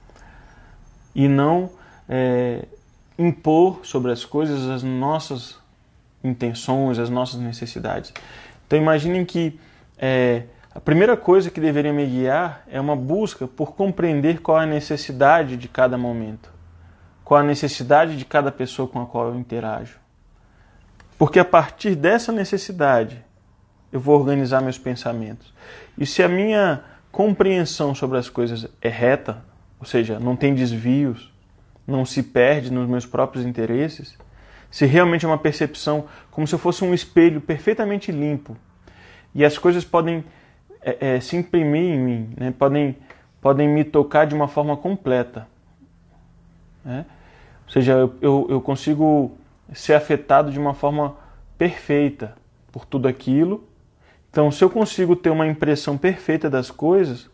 E não é, impor sobre as coisas as nossas intenções, as nossas necessidades. Então imaginem que é, a primeira coisa que deveria me guiar é uma busca por compreender qual é a necessidade de cada momento. Qual a necessidade de cada pessoa com a qual eu interajo. Porque a partir dessa necessidade eu vou organizar meus pensamentos. E se a minha compreensão sobre as coisas é reta, ou seja, não tem desvios, não se perde nos meus próprios interesses, se realmente é uma percepção como se eu fosse um espelho perfeitamente limpo, e as coisas podem é, é, se imprimir em mim, né? podem, podem me tocar de uma forma completa. Né? Ou seja, eu, eu, eu consigo ser afetado de uma forma perfeita por tudo aquilo. Então, se eu consigo ter uma impressão perfeita das coisas,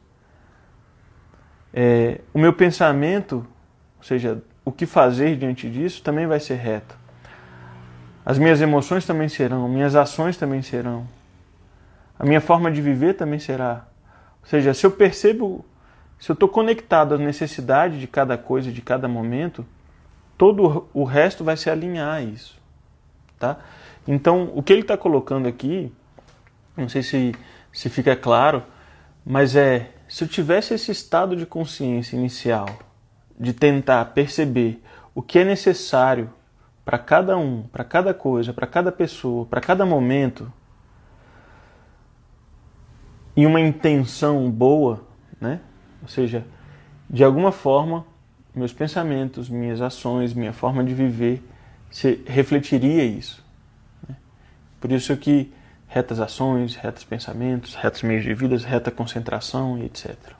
é, o meu pensamento, ou seja, o que fazer diante disso, também vai ser reto. As minhas emoções também serão, minhas ações também serão. A minha forma de viver também será Ou seja, se eu percebo, se eu estou conectado à necessidade de cada coisa, de cada momento, todo o resto vai se alinhar a isso. Tá? Então, o que ele está colocando aqui, não sei se, se fica claro, mas é, se eu tivesse esse estado de consciência inicial, de tentar perceber o que é necessário para cada um, para cada coisa, para cada pessoa, para cada momento, e uma intenção boa, né? Ou seja, de alguma forma, meus pensamentos, minhas ações, minha forma de viver, se refletiria isso. Né? Por isso que retas ações, retos pensamentos, retos meios de vida, reta concentração e etcétera.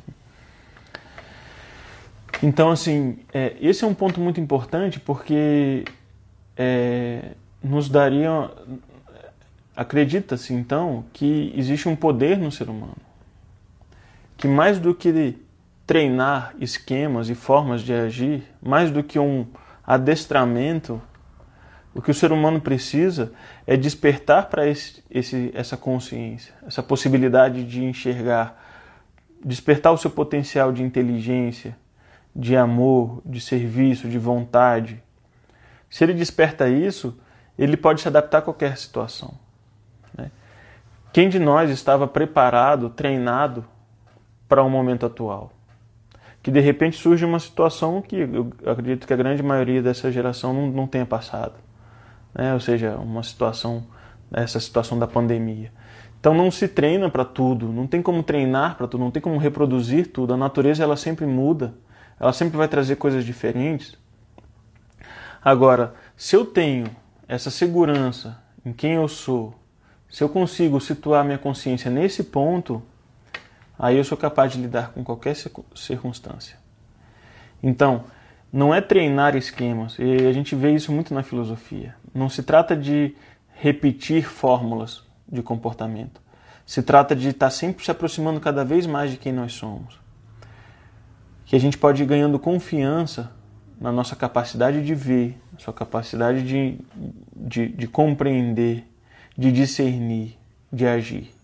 Então, assim, é, esse é um ponto muito importante porque é, nos daria... Acredita-se, então, que existe um poder no ser humano, que mais do que treinar esquemas e formas de agir, mais do que um adestramento, o que o ser humano precisa é despertar para esse, esse, essa consciência, essa possibilidade de enxergar, despertar o seu potencial de inteligência, de amor, de serviço, de vontade. Se ele desperta isso, ele pode se adaptar a qualquer situação. Né? Quem de nós estava preparado, treinado para o momento atual? Que de repente surge uma situação que eu acredito que a grande maioria dessa geração não, não tenha passado. Né? Ou seja, uma situação, essa situação da pandemia. Então não se treina para tudo, não tem como treinar para tudo, não tem como reproduzir tudo. A natureza ela sempre muda, ela sempre vai trazer coisas diferentes. Agora, se eu tenho essa segurança em quem eu sou, se eu consigo situar minha consciência nesse ponto, aí eu sou capaz de lidar com qualquer circunstância. Então, não é treinar esquemas, e a gente vê isso muito na filosofia. Não se trata de repetir fórmulas de comportamento. Se trata de estar sempre se aproximando cada vez mais de quem nós somos. Que a gente pode ir ganhando confiança na nossa capacidade de ver, na sua capacidade de, de, de compreender, de discernir, de agir.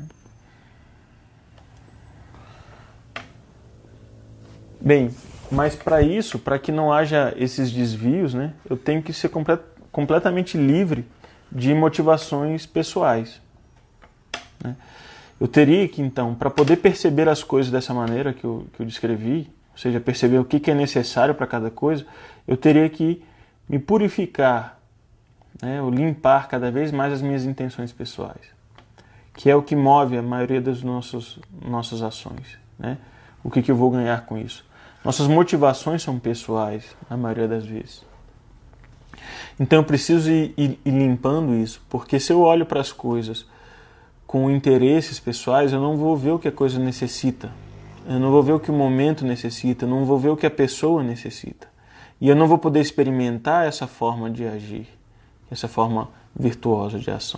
Bem, mas para isso, para que não haja esses desvios, né, eu tenho que ser complet, completamente livre de motivações pessoais. Né? Eu teria que, então, para poder perceber as coisas dessa maneira que eu, que eu descrevi, ou seja, perceber o que, que é necessário para cada coisa, eu teria que me purificar, né, ou limpar cada vez mais as minhas intenções pessoais, que é o que move a maioria das nossos, nossas ações. Né? O que, que eu vou ganhar com isso? Nossas motivações são pessoais, na maioria das vezes. Então eu preciso ir, ir, ir limpando isso, porque se eu olho para as coisas com interesses pessoais, eu não vou ver o que a coisa necessita. Eu não vou ver o que o momento necessita, eu não vou ver o que a pessoa necessita. E eu não vou poder experimentar essa forma de agir, essa forma virtuosa de ação.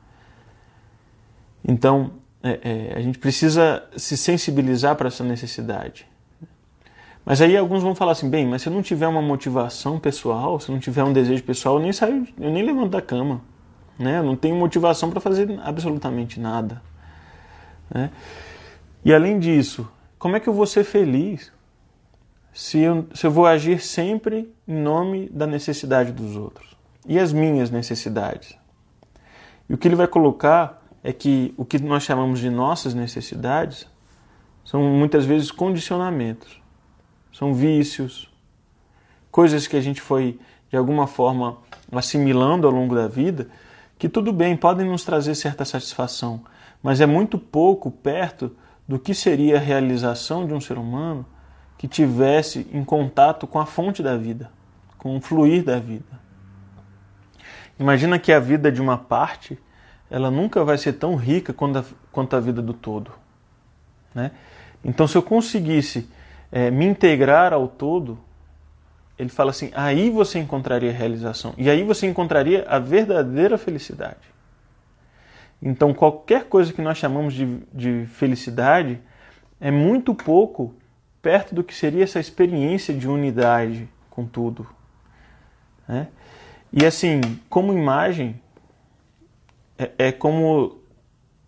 Então, é, é, a gente precisa se sensibilizar para essa necessidade. Mas aí alguns vão falar assim, bem, mas se eu não tiver uma motivação pessoal, se eu não tiver um desejo pessoal, eu nem saio, eu nem levanto da cama. Né? Eu não tenho motivação para fazer absolutamente nada. Né? E além disso, como é que eu vou ser feliz se eu, se eu vou agir sempre em nome da necessidade dos outros? E as minhas necessidades? E o que ele vai colocar é que o que nós chamamos de nossas necessidades são muitas vezes condicionamentos. São vícios, coisas que a gente foi, de alguma forma, assimilando ao longo da vida, que tudo bem, podem nos trazer certa satisfação, mas é muito pouco perto do que seria a realização de um ser humano que tivesse em contato com a fonte da vida, com o fluir da vida. Imagina que a vida de uma parte, ela nunca vai ser tão rica quanto a, quanto a vida do todo. Né? Então, se eu conseguisse é, me integrar ao todo, ele fala assim, aí você encontraria realização. E aí você encontraria a verdadeira felicidade. Então, qualquer coisa que nós chamamos de, de felicidade é muito pouco perto do que seria essa experiência de unidade com tudo. Né? E assim, como imagem, é, é como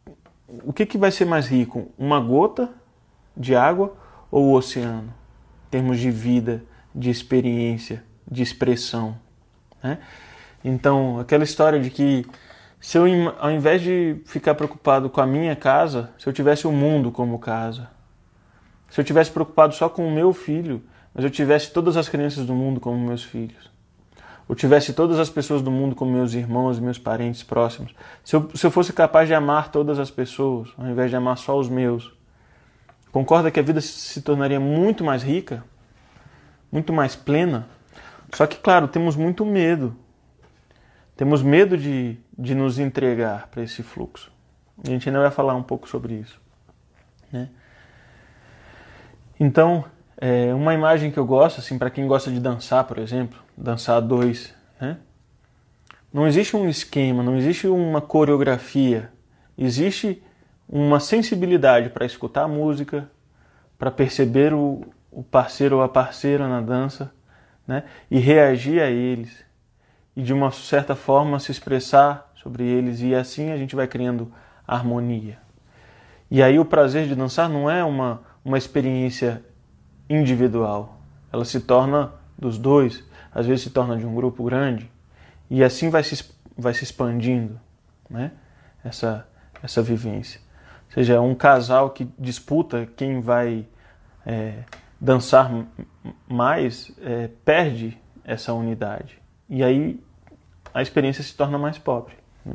o que, que vai ser mais rico? Uma gota de água ou o oceano? Em termos de vida, de experiência, de expressão, né? Então, aquela história de que se eu, ao invés de ficar preocupado com a minha casa, se eu tivesse o mundo como casa, se eu tivesse preocupado só com o meu filho, mas eu tivesse todas as crianças do mundo como meus filhos, eu tivesse todas as pessoas do mundo como meus irmãos, meus parentes próximos, se eu, se eu fosse capaz de amar todas as pessoas, ao invés de amar só os meus, concorda que a vida se tornaria muito mais rica, muito mais plena? Só que, claro, temos muito medo. Temos medo de, de nos entregar para esse fluxo. A gente ainda vai falar um pouco sobre isso, né? Então, é, uma imagem que eu gosto, assim, para quem gosta de dançar, por exemplo, dançar a dois, né? Não existe um esquema, não existe uma coreografia. Existe uma sensibilidade para escutar a música, para perceber o, o parceiro ou a parceira na dança, né? E reagir a eles. E de uma certa forma se expressar sobre eles, e assim a gente vai criando harmonia. E aí o prazer de dançar não é uma, uma experiência individual, ela se torna dos dois, às vezes se torna de um grupo grande, e assim vai se, vai se expandindo, né? essa, essa vivência. Ou seja, é um casal que disputa quem vai é, dançar mais, é, perde essa unidade. E aí a experiência se torna mais pobre, né?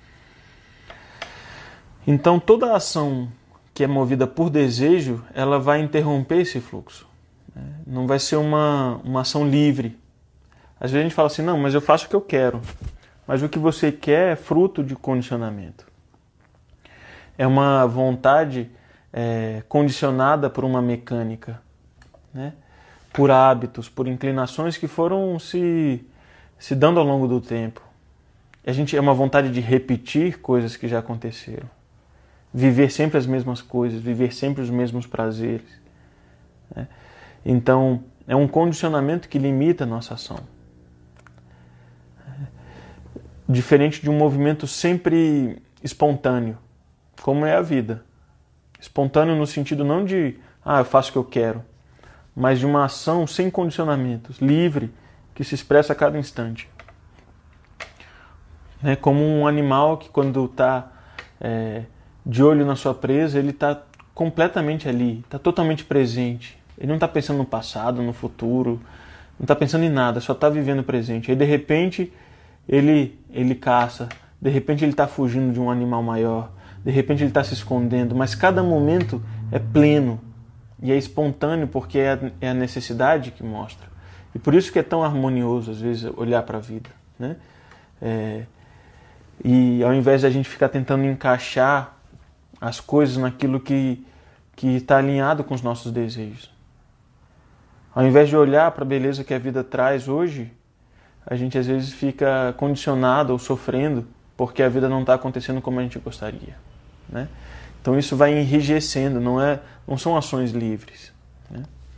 Então toda a ação que é movida por desejo, ela vai interromper esse fluxo, né? Não vai ser uma, uma ação livre. Às vezes a gente fala assim, não, mas eu faço o que eu quero. Mas o que você quer é fruto de condicionamento. É uma vontade é, condicionada por uma mecânica, né? Por hábitos, por inclinações que foram se, se dando ao longo do tempo. A gente é uma vontade de repetir coisas que já aconteceram. Viver sempre as mesmas coisas, viver sempre os mesmos prazeres, né? Então, é um condicionamento que limita a nossa ação. Diferente de um movimento sempre espontâneo, como é a vida. Espontâneo no sentido não de, ah, eu faço o que eu quero, mas de uma ação sem condicionamentos, livre, que se expressa a cada instante. É como um animal que quando está é, de olho na sua presa, ele está completamente ali, está totalmente presente. Ele não está pensando no passado, no futuro, não está pensando em nada, só está vivendo o presente. Aí de repente ele, ele caça, de repente ele está fugindo de um animal maior, de repente ele está se escondendo, mas cada momento é pleno e é espontâneo porque é a, é a necessidade que mostra. E por isso que é tão harmonioso às vezes olhar para a vida, né? É, e ao invés de a gente ficar tentando encaixar as coisas naquilo que que está alinhado com os nossos desejos. Ao invés de olhar para a beleza que a vida traz hoje, a gente às vezes fica condicionado ou sofrendo porque a vida não está acontecendo como a gente gostaria, né? Então isso vai enrijecendo, não, é, não são ações livres, né?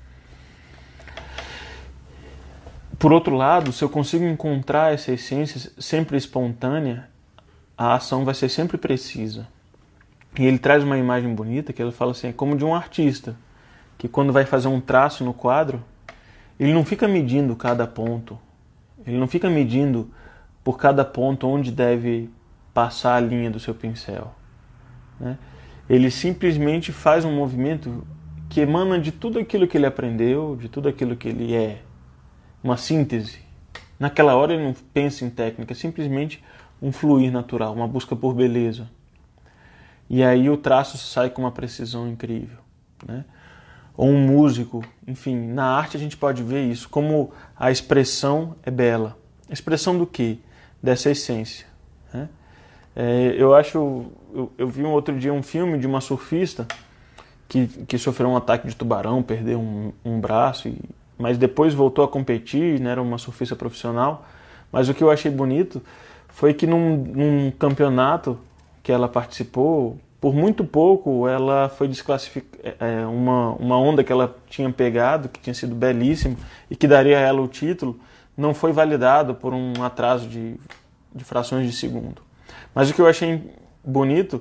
Por outro lado, se eu consigo encontrar essa essência sempre espontânea, a ação vai ser sempre precisa. E ele traz uma imagem bonita que ele fala assim, é como de um artista, que quando vai fazer um traço no quadro, ele não fica medindo cada ponto, ele não fica medindo por cada ponto onde deve passar a linha do seu pincel, né? Ele simplesmente faz um movimento que emana de tudo aquilo que ele aprendeu, de tudo aquilo que ele é, uma síntese. Naquela hora ele não pensa em técnica, é simplesmente um fluir natural, uma busca por beleza. E aí o traço sai com uma precisão incrível, né? Ou um músico, enfim, na arte a gente pode ver isso, como a expressão é bela. A expressão do quê? Dessa essência, né? É, eu acho, eu, eu vi um outro dia um filme de uma surfista que, que sofreu um ataque de tubarão, perdeu um, um braço, e, mas depois voltou a competir, né? Era uma surfista profissional. Mas o que eu achei bonito foi que num, num campeonato que ela participou, por muito pouco ela foi desclassificada, é, uma, uma onda que ela tinha pegado, que tinha sido belíssima e que daria a ela o título, não foi validado por um atraso de, de frações de segundo. Mas o que eu achei bonito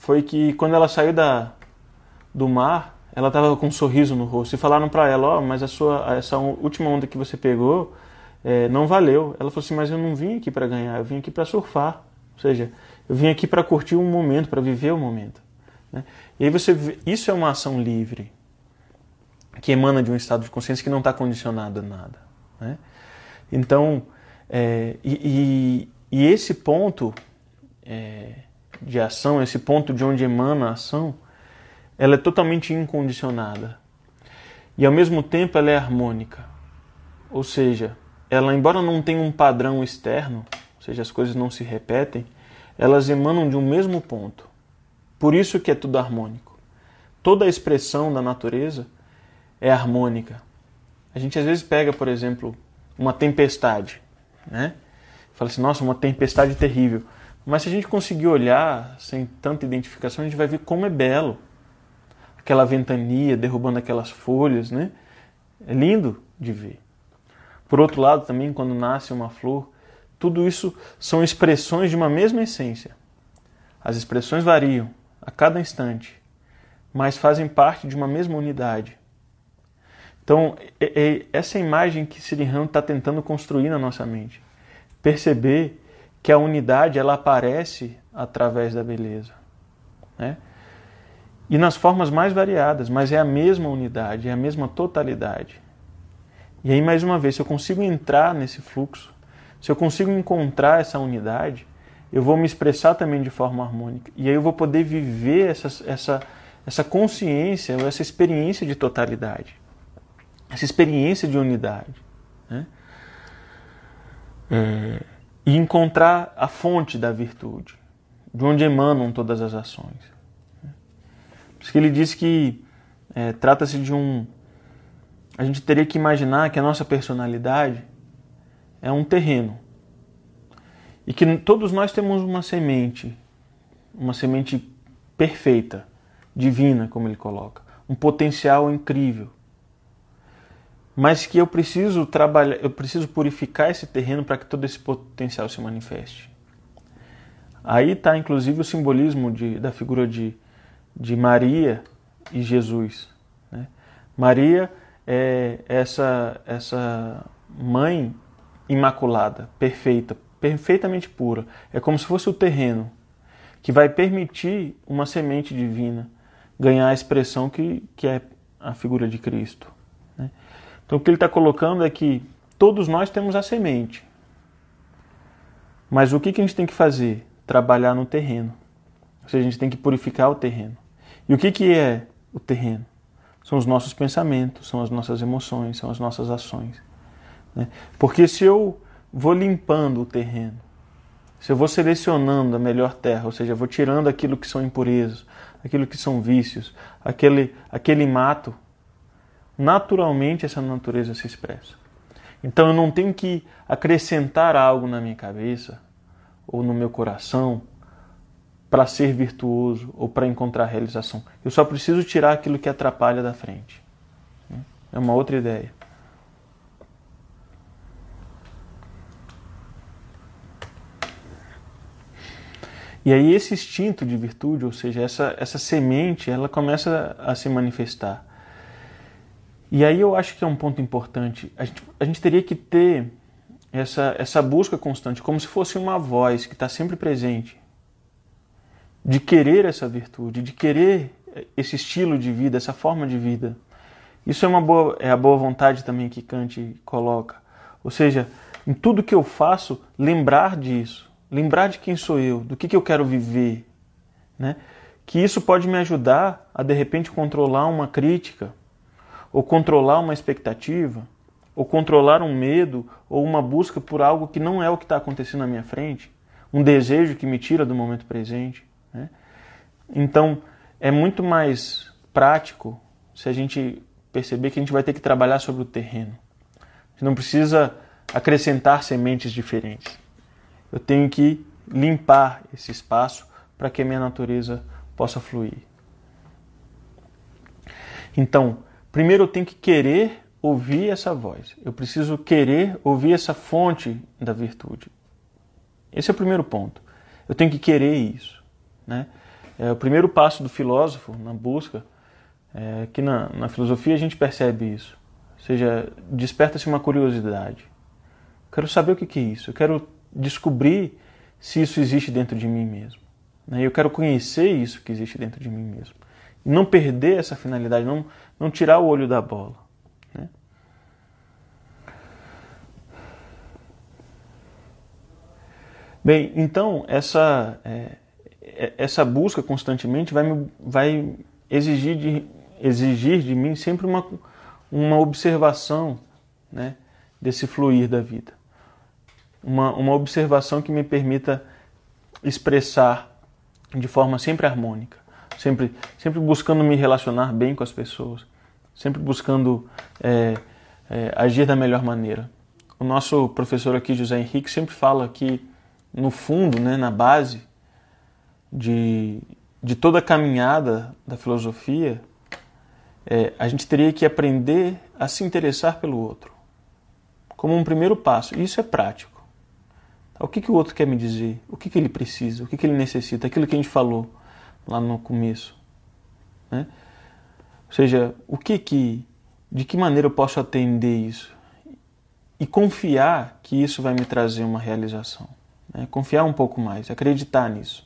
foi que quando ela saiu da, do mar, ela estava com um sorriso no rosto. E falaram para ela, ó, oh, mas a sua, essa última onda que você pegou é, não valeu. Ela falou assim, mas eu não vim aqui para ganhar, eu vim aqui para surfar. Ou seja, eu vim aqui para curtir um momento, para viver o momento. Né? E aí você vê, isso é uma ação livre, que emana de um estado de consciência que não está condicionado a nada. Né? Então, é, e, e, e esse ponto é, de ação, esse ponto de onde emana a ação, ela é totalmente incondicionada. E ao mesmo tempo ela é harmônica. Ou seja, ela, embora não tenha um padrão externo, ou seja, as coisas não se repetem, elas emanam de um mesmo ponto. Por isso que é tudo harmônico. Toda a expressão da natureza é harmônica. A gente às vezes pega, por exemplo, uma tempestade, né? Fala assim, nossa, uma tempestade terrível. Mas se a gente conseguir olhar sem tanta identificação, a gente vai ver como é belo. Aquela ventania derrubando aquelas folhas, né? É lindo de ver. Por outro lado, também, quando nasce uma flor, tudo isso são expressões de uma mesma essência. As expressões variam a cada instante, mas fazem parte de uma mesma unidade. Então, é, é essa imagem que Sri Ram está tentando construir na nossa mente. Perceber que a unidade ela aparece através da beleza. Né? E nas formas mais variadas, mas é a mesma unidade, é a mesma totalidade. E aí, mais uma vez, se eu consigo entrar nesse fluxo, se eu consigo encontrar essa unidade, eu vou me expressar também de forma harmônica. E aí eu vou poder viver essa, essa, essa consciência, ou essa experiência de totalidade. Essa experiência de unidade. Né? É, e encontrar a fonte da virtude, de onde emanam todas as ações. Por isso que ele diz que é, trata-se de um... A gente teria que imaginar que a nossa personalidade é um terreno. E que todos nós temos uma semente, uma semente perfeita, divina, como ele coloca. Um potencial incrível. Mas que eu preciso trabalhar, eu preciso purificar esse terreno para que todo esse potencial se manifeste. Aí está, inclusive, o simbolismo de, da figura de, de Maria e Jesus. Né? Maria é essa, essa mãe imaculada, perfeita, perfeitamente pura. É como se fosse o terreno que vai permitir uma semente divina ganhar a expressão que, que é a figura de Cristo. Né? Então o que ele está colocando é que todos nós temos a semente. Mas o que, que a gente tem que fazer? Trabalhar no terreno. Ou seja, a gente tem que purificar o terreno. E o que, que é o terreno? São os nossos pensamentos, são as nossas emoções, são as nossas ações. Né? Porque se eu vou limpando o terreno, se eu vou selecionando a melhor terra, ou seja, eu vou tirando aquilo que são impurezas, aquilo que são vícios, aquele, aquele mato, naturalmente essa natureza se expressa. Então eu não tenho que acrescentar algo na minha cabeça ou no meu coração para ser virtuoso ou para encontrar realização. Eu só preciso tirar aquilo que atrapalha da frente. É uma outra ideia. E aí esse instinto de virtude, ou seja, essa, essa semente, ela começa a se manifestar. E aí eu acho que é um ponto importante. A gente, a gente teria que ter essa, essa busca constante, como se fosse uma voz que está sempre presente, de querer essa virtude, de querer esse estilo de vida, essa forma de vida. Isso é, uma boa, é a boa vontade também que Kant coloca. Ou seja, em tudo que eu faço, lembrar disso. Lembrar de quem sou eu, do que, que eu quero viver. Né? Que isso pode me ajudar a, de repente, controlar uma crítica, ou controlar uma expectativa, ou controlar um medo, ou uma busca por algo que não é o que está acontecendo na minha frente, um desejo que me tira do momento presente. Né? Então, é muito mais prático se a gente perceber que a gente vai ter que trabalhar sobre o terreno. A gente não precisa acrescentar sementes diferentes. Eu tenho que limpar esse espaço para que a minha natureza possa fluir. Então, primeiro eu tenho que querer ouvir essa voz. Eu preciso querer ouvir essa fonte da virtude. Esse é o primeiro ponto. Eu tenho que querer isso. Né? É o primeiro passo do filósofo na busca. É, aqui na, na filosofia a gente percebe isso. Ou seja, desperta-se uma curiosidade. Eu quero saber o que, que é isso. Eu quero descobrir se isso existe dentro de mim mesmo. Né? Eu quero conhecer isso que existe dentro de mim mesmo. E não perder essa finalidade, não, não tirar o olho da bola. Né? Bem, então, essa, é, essa busca constantemente vai, me, vai exigir, de, exigir de mim sempre uma, uma observação, né, desse fluir da vida. Uma, uma observação que me permita expressar de forma sempre harmônica, sempre, sempre buscando me relacionar bem com as pessoas, sempre buscando é, é, agir da melhor maneira. O nosso professor aqui, José Henrique, sempre fala que no fundo, né, na base de, de toda a caminhada da filosofia, é, a gente teria que aprender a se interessar pelo outro, como um primeiro passo. E isso é prático. O que, que o outro quer me dizer? O que, que ele precisa? O que, que ele necessita? Aquilo que a gente falou lá no começo. Né? Ou seja, o que que, de que maneira eu posso atender isso? E confiar que isso vai me trazer uma realização. Né? Confiar um pouco mais, acreditar nisso.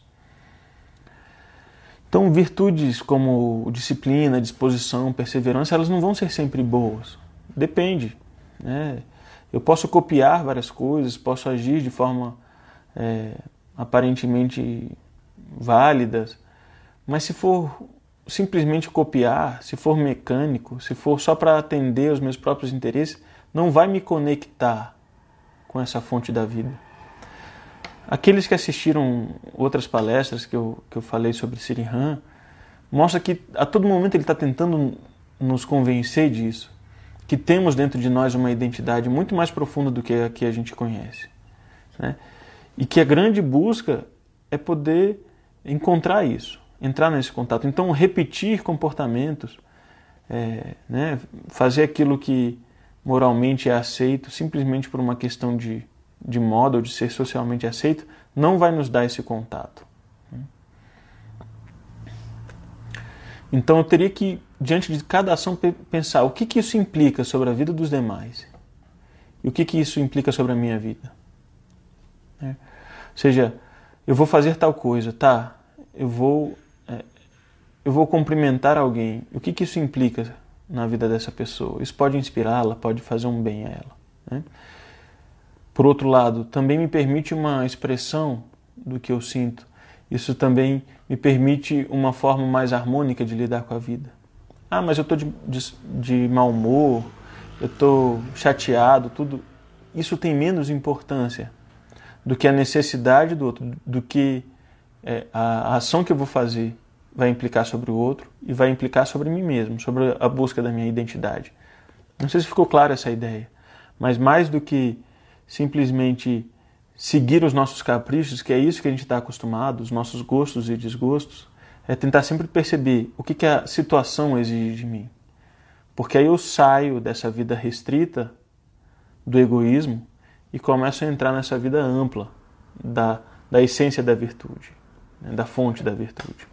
Então, virtudes como disciplina, disposição, perseverança, elas não vão ser sempre boas. Depende. Né? Eu posso copiar várias coisas, posso agir de forma é, aparentemente válidas, mas se for simplesmente copiar, se for mecânico, se for só para atender os meus próprios interesses, não vai me conectar com essa fonte da vida. Aqueles que assistiram outras palestras que eu, que eu falei sobre Sirihan, mostra que a todo momento ele está tentando nos convencer disso, que temos dentro de nós uma identidade muito mais profunda do que a que a gente conhece. Né? E que a grande busca é poder encontrar isso, entrar nesse contato. Então, repetir comportamentos, é, né, fazer aquilo que moralmente é aceito, simplesmente por uma questão de, de moda ou de ser socialmente aceito, não vai nos dar esse contato. Então eu teria que, diante de cada ação, pensar o que, que isso implica sobre a vida dos demais e o que, que isso implica sobre a minha vida. É. Ou seja, eu vou fazer tal coisa, tá? Eu vou, é, eu vou cumprimentar alguém. O que, que isso implica na vida dessa pessoa? Isso pode inspirá-la, pode fazer um bem a ela. Né? Por outro lado, também me permite uma expressão do que eu sinto. Isso também me permite uma forma mais harmônica de lidar com a vida. Ah, mas eu estou de, de, de mau humor, eu estou chateado, tudo. Isso tem menos importância do que a necessidade do outro, do que é, a, a ação que eu vou fazer vai implicar sobre o outro e vai implicar sobre mim mesmo, sobre a busca da minha identidade. Não sei se ficou clara essa ideia, mas mais do que simplesmente seguir os nossos caprichos, que é isso que a gente está acostumado, os nossos gostos e desgostos, é tentar sempre perceber o que, que a situação exige de mim. Porque aí eu saio dessa vida restrita do egoísmo e começo a entrar nessa vida ampla da, da essência da virtude, né, da fonte da virtude.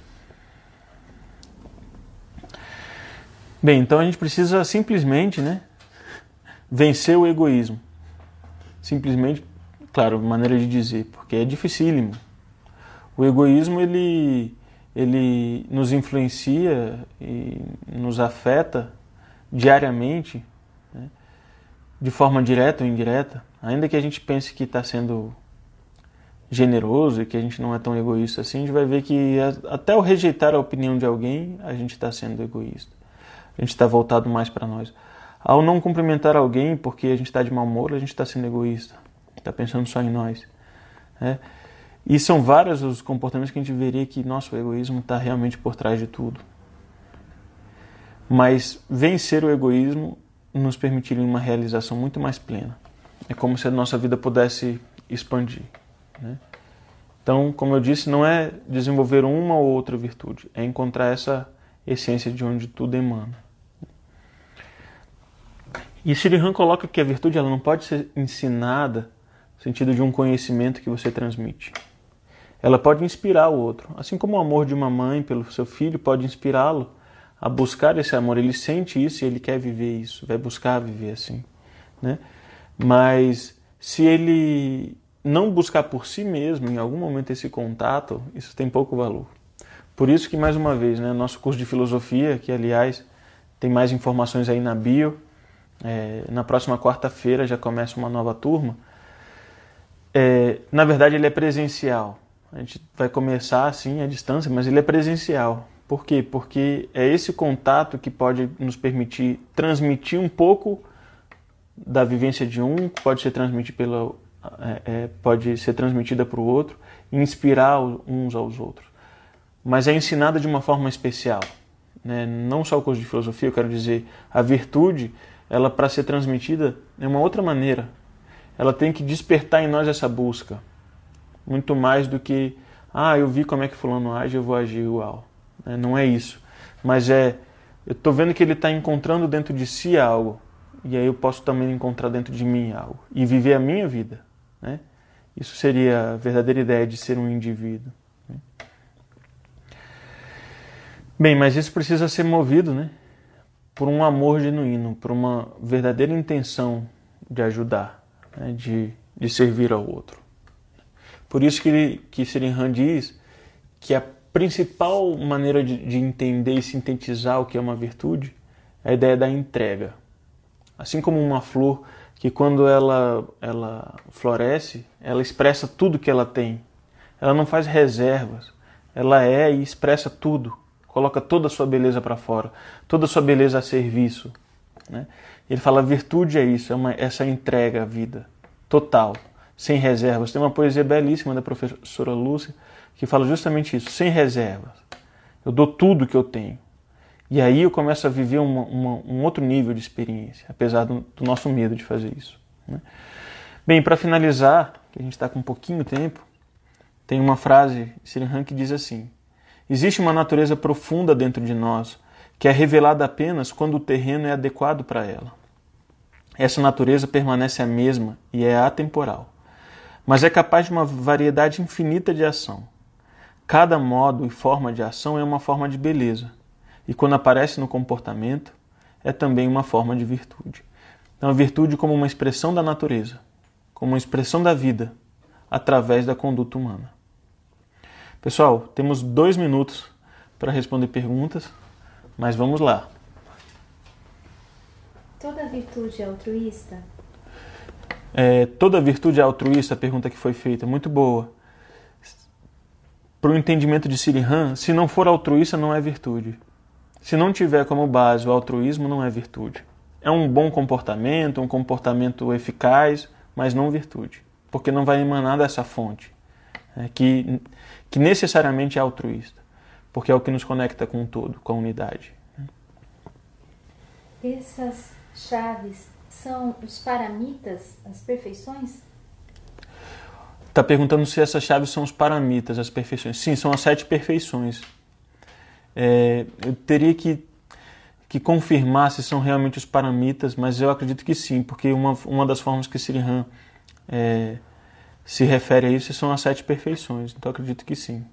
Bem, então a gente precisa simplesmente, né, vencer o egoísmo. Simplesmente, claro, maneira de dizer, porque é dificílimo. O egoísmo, ele, ele nos influencia e nos afeta diariamente, né, de forma direta ou indireta. Ainda que a gente pense que está sendo generoso e que a gente não é tão egoísta assim, a gente vai ver que até ao rejeitar a opinião de alguém, a gente está sendo egoísta. A gente está voltado mais para nós. Ao não cumprimentar alguém porque a gente está de mau humor, a gente está sendo egoísta. Está pensando só em nós. Né? E são vários os comportamentos que a gente veria que nosso egoísmo está realmente por trás de tudo. Mas vencer o egoísmo nos permitiria uma realização muito mais plena. É como se a nossa vida pudesse expandir. Né? Então, como eu disse, não é desenvolver uma ou outra virtude, é encontrar essa essência de onde tudo emana. E Sirihan coloca que a virtude ela não pode ser ensinada no sentido de um conhecimento que você transmite. ela pode inspirar o outro. Assim como o amor de uma mãe pelo seu filho pode inspirá-lo a buscar esse amor. Ele sente isso e ele quer viver isso, vai buscar viver assim, né? Mas se ele não buscar por si mesmo, em algum momento, esse contato, isso tem pouco valor. Por isso que, mais uma vez, né, nosso curso de filosofia, que, aliás, tem mais informações aí na bio, é, na próxima quarta-feira já começa uma nova turma. É, na verdade, ele é presencial. A gente vai começar, assim, à distância, mas ele é presencial. Por quê? Porque é esse contato que pode nos permitir transmitir um pouco da vivência de um, pode ser transmitido pela, é, é, pode ser transmitida para o outro, e inspirar uns aos outros. Mas é ensinada de uma forma especial, né? Não só o curso de filosofia, eu quero dizer, a virtude, ela para ser transmitida é uma outra maneira. Ela tem que despertar em nós essa busca, muito mais do que, ah, eu vi como é que fulano age, eu vou agir igual. Não é isso, mas é, eu estou vendo que ele está encontrando dentro de si algo, e aí eu posso também encontrar dentro de mim algo, e viver a minha vida, né? Isso seria a verdadeira ideia de ser um indivíduo, né? Bem, mas isso precisa ser movido, né, por um amor genuíno, por uma verdadeira intenção de ajudar, né, de, de servir ao outro. Por isso que, ele, que Srihan diz que a principal maneira de, de entender e sintetizar o que é uma virtude é a ideia da entrega. Assim como uma flor que, quando ela, ela floresce, ela expressa tudo que ela tem. Ela não faz reservas. Ela é e expressa tudo. Coloca toda a sua beleza para fora. Toda a sua beleza a serviço, né? Ele fala, virtude é isso, é uma, essa entrega à vida. Total, sem reservas. Tem uma poesia belíssima da professora Lúcia que fala justamente isso, sem reservas. Eu dou tudo que eu tenho. E aí eu começo a viver uma, uma, um outro nível de experiência, apesar do, do nosso medo de fazer isso, né? Bem, para finalizar, que a gente está com um pouquinho de tempo, tem uma frase de Srihan que diz assim: existe uma natureza profunda dentro de nós que é revelada apenas quando o terreno é adequado para ela. Essa natureza permanece a mesma e é atemporal, mas é capaz de uma variedade infinita de ação. Cada modo e forma de ação é uma forma de beleza, e quando aparece no comportamento, é também uma forma de virtude. Então, a virtude como uma expressão da natureza, como uma expressão da vida, através da conduta humana. Pessoal, temos dois minutos para responder perguntas, mas vamos lá. Toda virtude é altruísta? É, toda virtude é altruísta? A pergunta que foi feita, muito boa. Para o entendimento de Srihan, se não for altruísta, não é virtude. Se não tiver como base o altruísmo, não é virtude. É um bom comportamento, um comportamento eficaz, mas não virtude, porque não vai emanar dessa fonte, é, que, que necessariamente é altruísta, porque é o que nos conecta com o todo, com a unidade. Essas chaves são os paramitas, as perfeições? Está perguntando se essas chaves são os paramitas, as perfeições. Sim, são as sete perfeições. É, eu teria que, que confirmar se são realmente os paramitas, mas eu acredito que sim, porque uma, uma das formas que Srihan é, se refere a isso são as sete perfeições, então eu acredito que sim.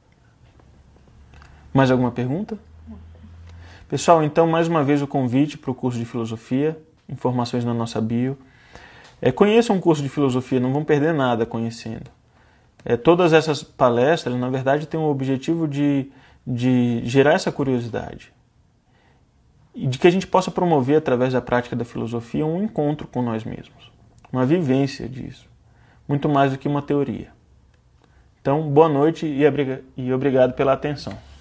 Mais alguma pergunta? Pessoal, então mais uma vez o convite para o curso de filosofia, informações na nossa bio. É, conheçam um curso de filosofia, não vão perder nada conhecendo. É, todas essas palestras, na verdade, têm o objetivo de de gerar essa curiosidade e de que a gente possa promover, através da prática da filosofia, um encontro com nós mesmos, uma vivência disso, muito mais do que uma teoria. Então, boa noite e obrigado pela atenção.